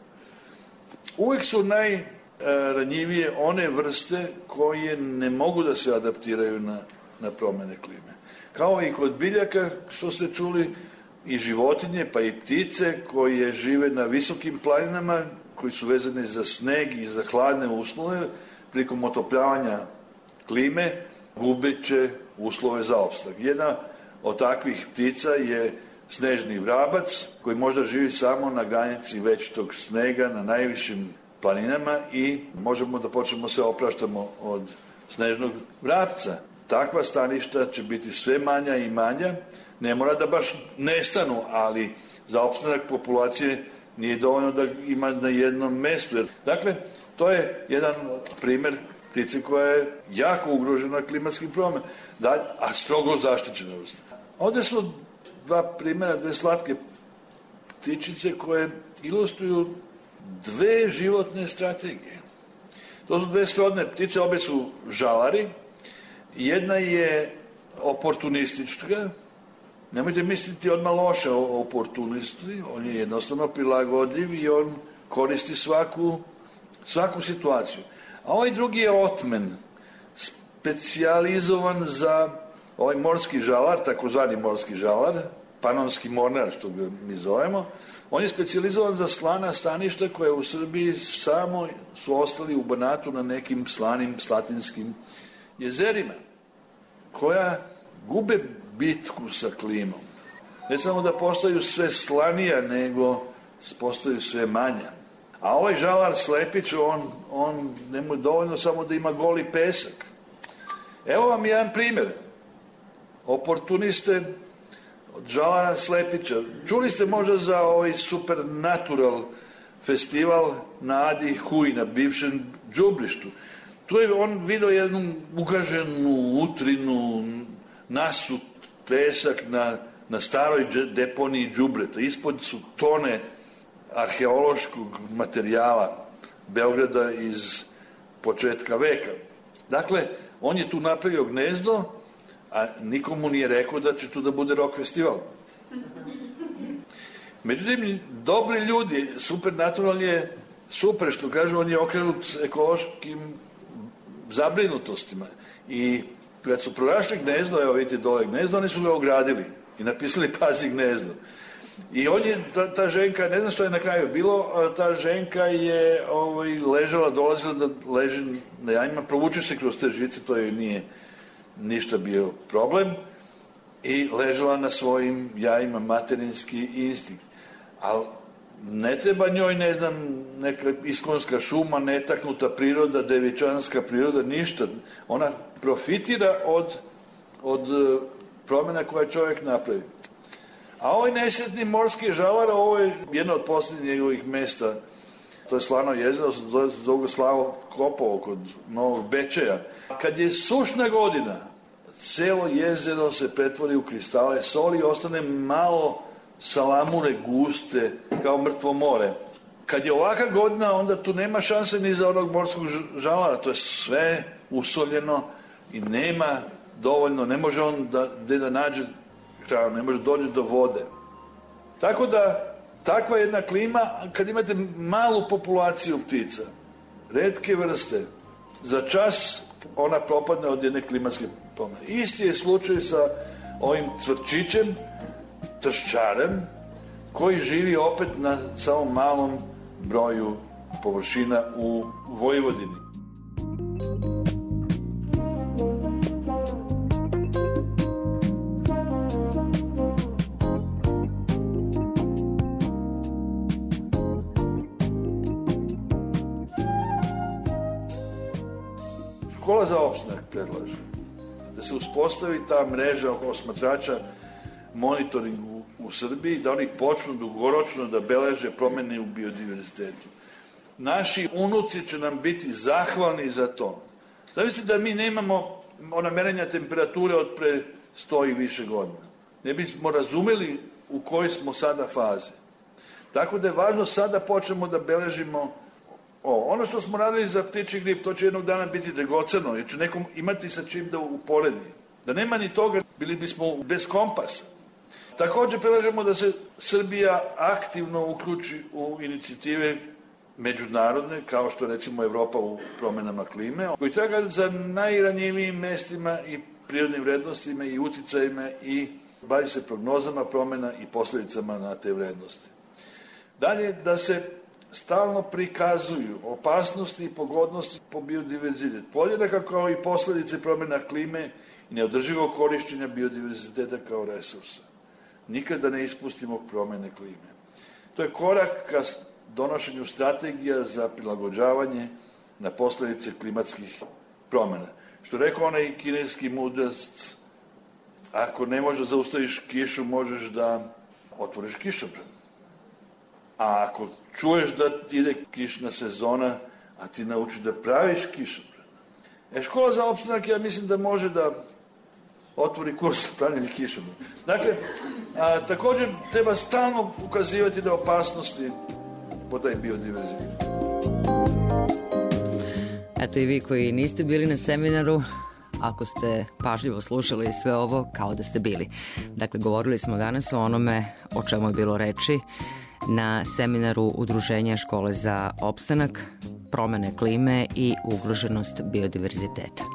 Uvijek su najranjivije one vrste koje ne mogu da se adaptiraju na, na promene klime. Kao i kod biljaka, što ste čuli, i životinje, pa i ptice koje žive na visokim planinama, koji su vezane za sneg i za hladne uslove, prilikom otopljavanja klime, gubit će uslove za opstak. Jedna od takvih ptica je snežni vrabac, koji možda živi samo na granici većitog snega, na najvišim planinama i možemo da počnemo se opraštamo od snežnog vrapca. Takva staništa će biti sve manja i manja. Ne mora da baš nestanu, ali za opstanak populacije nije dovoljno da ima na jednom mestu. Dakle, to je jedan primer ptice koja je jako ugrožena klimatskim promenama, da, a strogo zaštićena vrsta. Ovde su dva primjera, dve slatke ptičice koje ilustruju dve životne strategije. To su dve srodne ptice, obe su žalari. Jedna je oportunistička. Nemojte misliti odmah loše o oportunisti, on je jednostavno prilagodljiv i on koristi svaku svaku situaciju. A ovaj drugi je otmen, specijalizovan za ovaj morski žalar, takozvani morski žalar, panonski mornar, što ga mi zovemo. On je specijalizovan za slana staništa koje u Srbiji samo su ostali u Banatu na nekim slanim slatinskim jezerima, koja gube bitku sa klimom. Ne samo da postaju sve slanija, nego postaju sve manja. A ovaj žalar Slepić, on, on nema dovoljno samo da ima goli pesak. Evo vam jedan primjer. Oportuniste od žalara Slepića. Čuli ste možda za ovaj Supernatural festival na Adi Huj, na bivšem đubrištu. Tu je on vidio jednu ugaženu utrinu, nasut pesak na, na staroj deponiji đubreta. Ispod su tone arheološkog materijala Beograda iz početka veka. Dakle, on je tu napravio gnezdo, a nikomu nije rekao da će tu da bude rock festival. Međutim, dobri ljudi, Supernatural je super, što kažu, on je okrenut ekološkim zabrinutostima. I kad su pronašli gnezdo, evo vidite dole gnezdo, oni su ga ogradili i napisali pazi gnezdo. I on je, ta, ta ženka, ne znam što je na kraju bilo, ta ženka je ovaj, ležala, dolazila da leži na jajima, provuče se kroz te žice, to joj nije ništa bio problem, i ležala na svojim jajima, materinski instinkt. Ali ne treba njoj, ne znam, neka iskonska šuma, netaknuta priroda, devičanska priroda, ništa. Ona profitira od, od promjena koje čovjek napravi. A ovaj nesretni morski žalar, ovo je jedno od posljednjih njegovih mesta, to je Slano jezero, zove ga Slavo Kopovo kod Novog Bečeja. Kad je sušna godina, celo jezero se pretvori u kristale soli i ostane malo salamure guste, kao mrtvo more. Kad je ovaka godina, onda tu nema šanse ni za onog morskog žalara, to je sve usoljeno i nema dovoljno, ne može on da, da, da nađe hranu, ne može doći do vode. Tako da, takva jedna klima, kad imate malu populaciju ptica, retke vrste, za čas ona propadne od jedne klimatske promjene. Isti je slučaj sa ovim cvrčićem, trščarem, koji živi opet na samo malom broju površina u Vojvodini. Škola za opstanak predlaže da se uspostavi ta mreža osmatrača monitoring u, u Srbiji, da oni počnu dugoročno da beleže promjene u biodiverzitetu. Naši unuci će nam biti zahvalni za to. Zamislite da mi nemamo ona merenja temperature od pre sto i više godina. Ne bismo razumeli u kojoj smo sada fazi. Tako da je važno sada počnemo da beležimo O, ono što smo radili za ptičji grip, to će jednog dana biti dragoceno, jer će nekom imati sa čim da uporedi. Da nema ni toga, bili bismo bez kompasa. Također predlažemo da se Srbija aktivno uključi u inicijative međunarodne, kao što recimo Evropa u promjenama klime, koji traga za najranjivijim mestima i prirodnim vrednostima i uticajima i bavi se prognozama promjena i posljedicama na te vrednosti. Dalje, da se stalno prikazuju opasnosti i pogodnosti po biodiverzitet. Podjednako kao i posljedice promjena klime i neodrživog korištenja biodiverziteta kao resursa. Nikada ne ispustimo promjene klime. To je korak ka donošenju strategija za prilagođavanje na posljedice klimatskih promjena. Što rekao onaj kineski mudrac, ako ne možeš zaustaviš kišu, možeš da otvoriš kišobran. A ako čuješ da ide kišna sezona, a ti nauči da praviš kišobran. E, škola za opstanak, ja mislim da može da otvori kurs pravljenja kišobran. Dakle, a, također treba stalno ukazivati da opasnosti po taj biodiverzitet. Eto i vi koji niste bili na seminaru, ako ste pažljivo slušali sve ovo, kao da ste bili. Dakle, govorili smo danas o onome o čemu je bilo reči na seminaru Udruženja Škole za opstanak, promene klime i ugroženost biodiverziteta.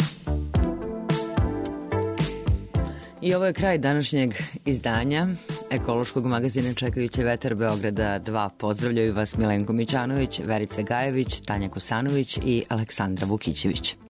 I ovo je kraj današnjeg izdanja ekološkog magazina Čekajući vetar Beograda dva pozdravljaju vas Milenko Mićanović, Verica Gajević, Tanja Kosanović i Aleksandra Vukićević.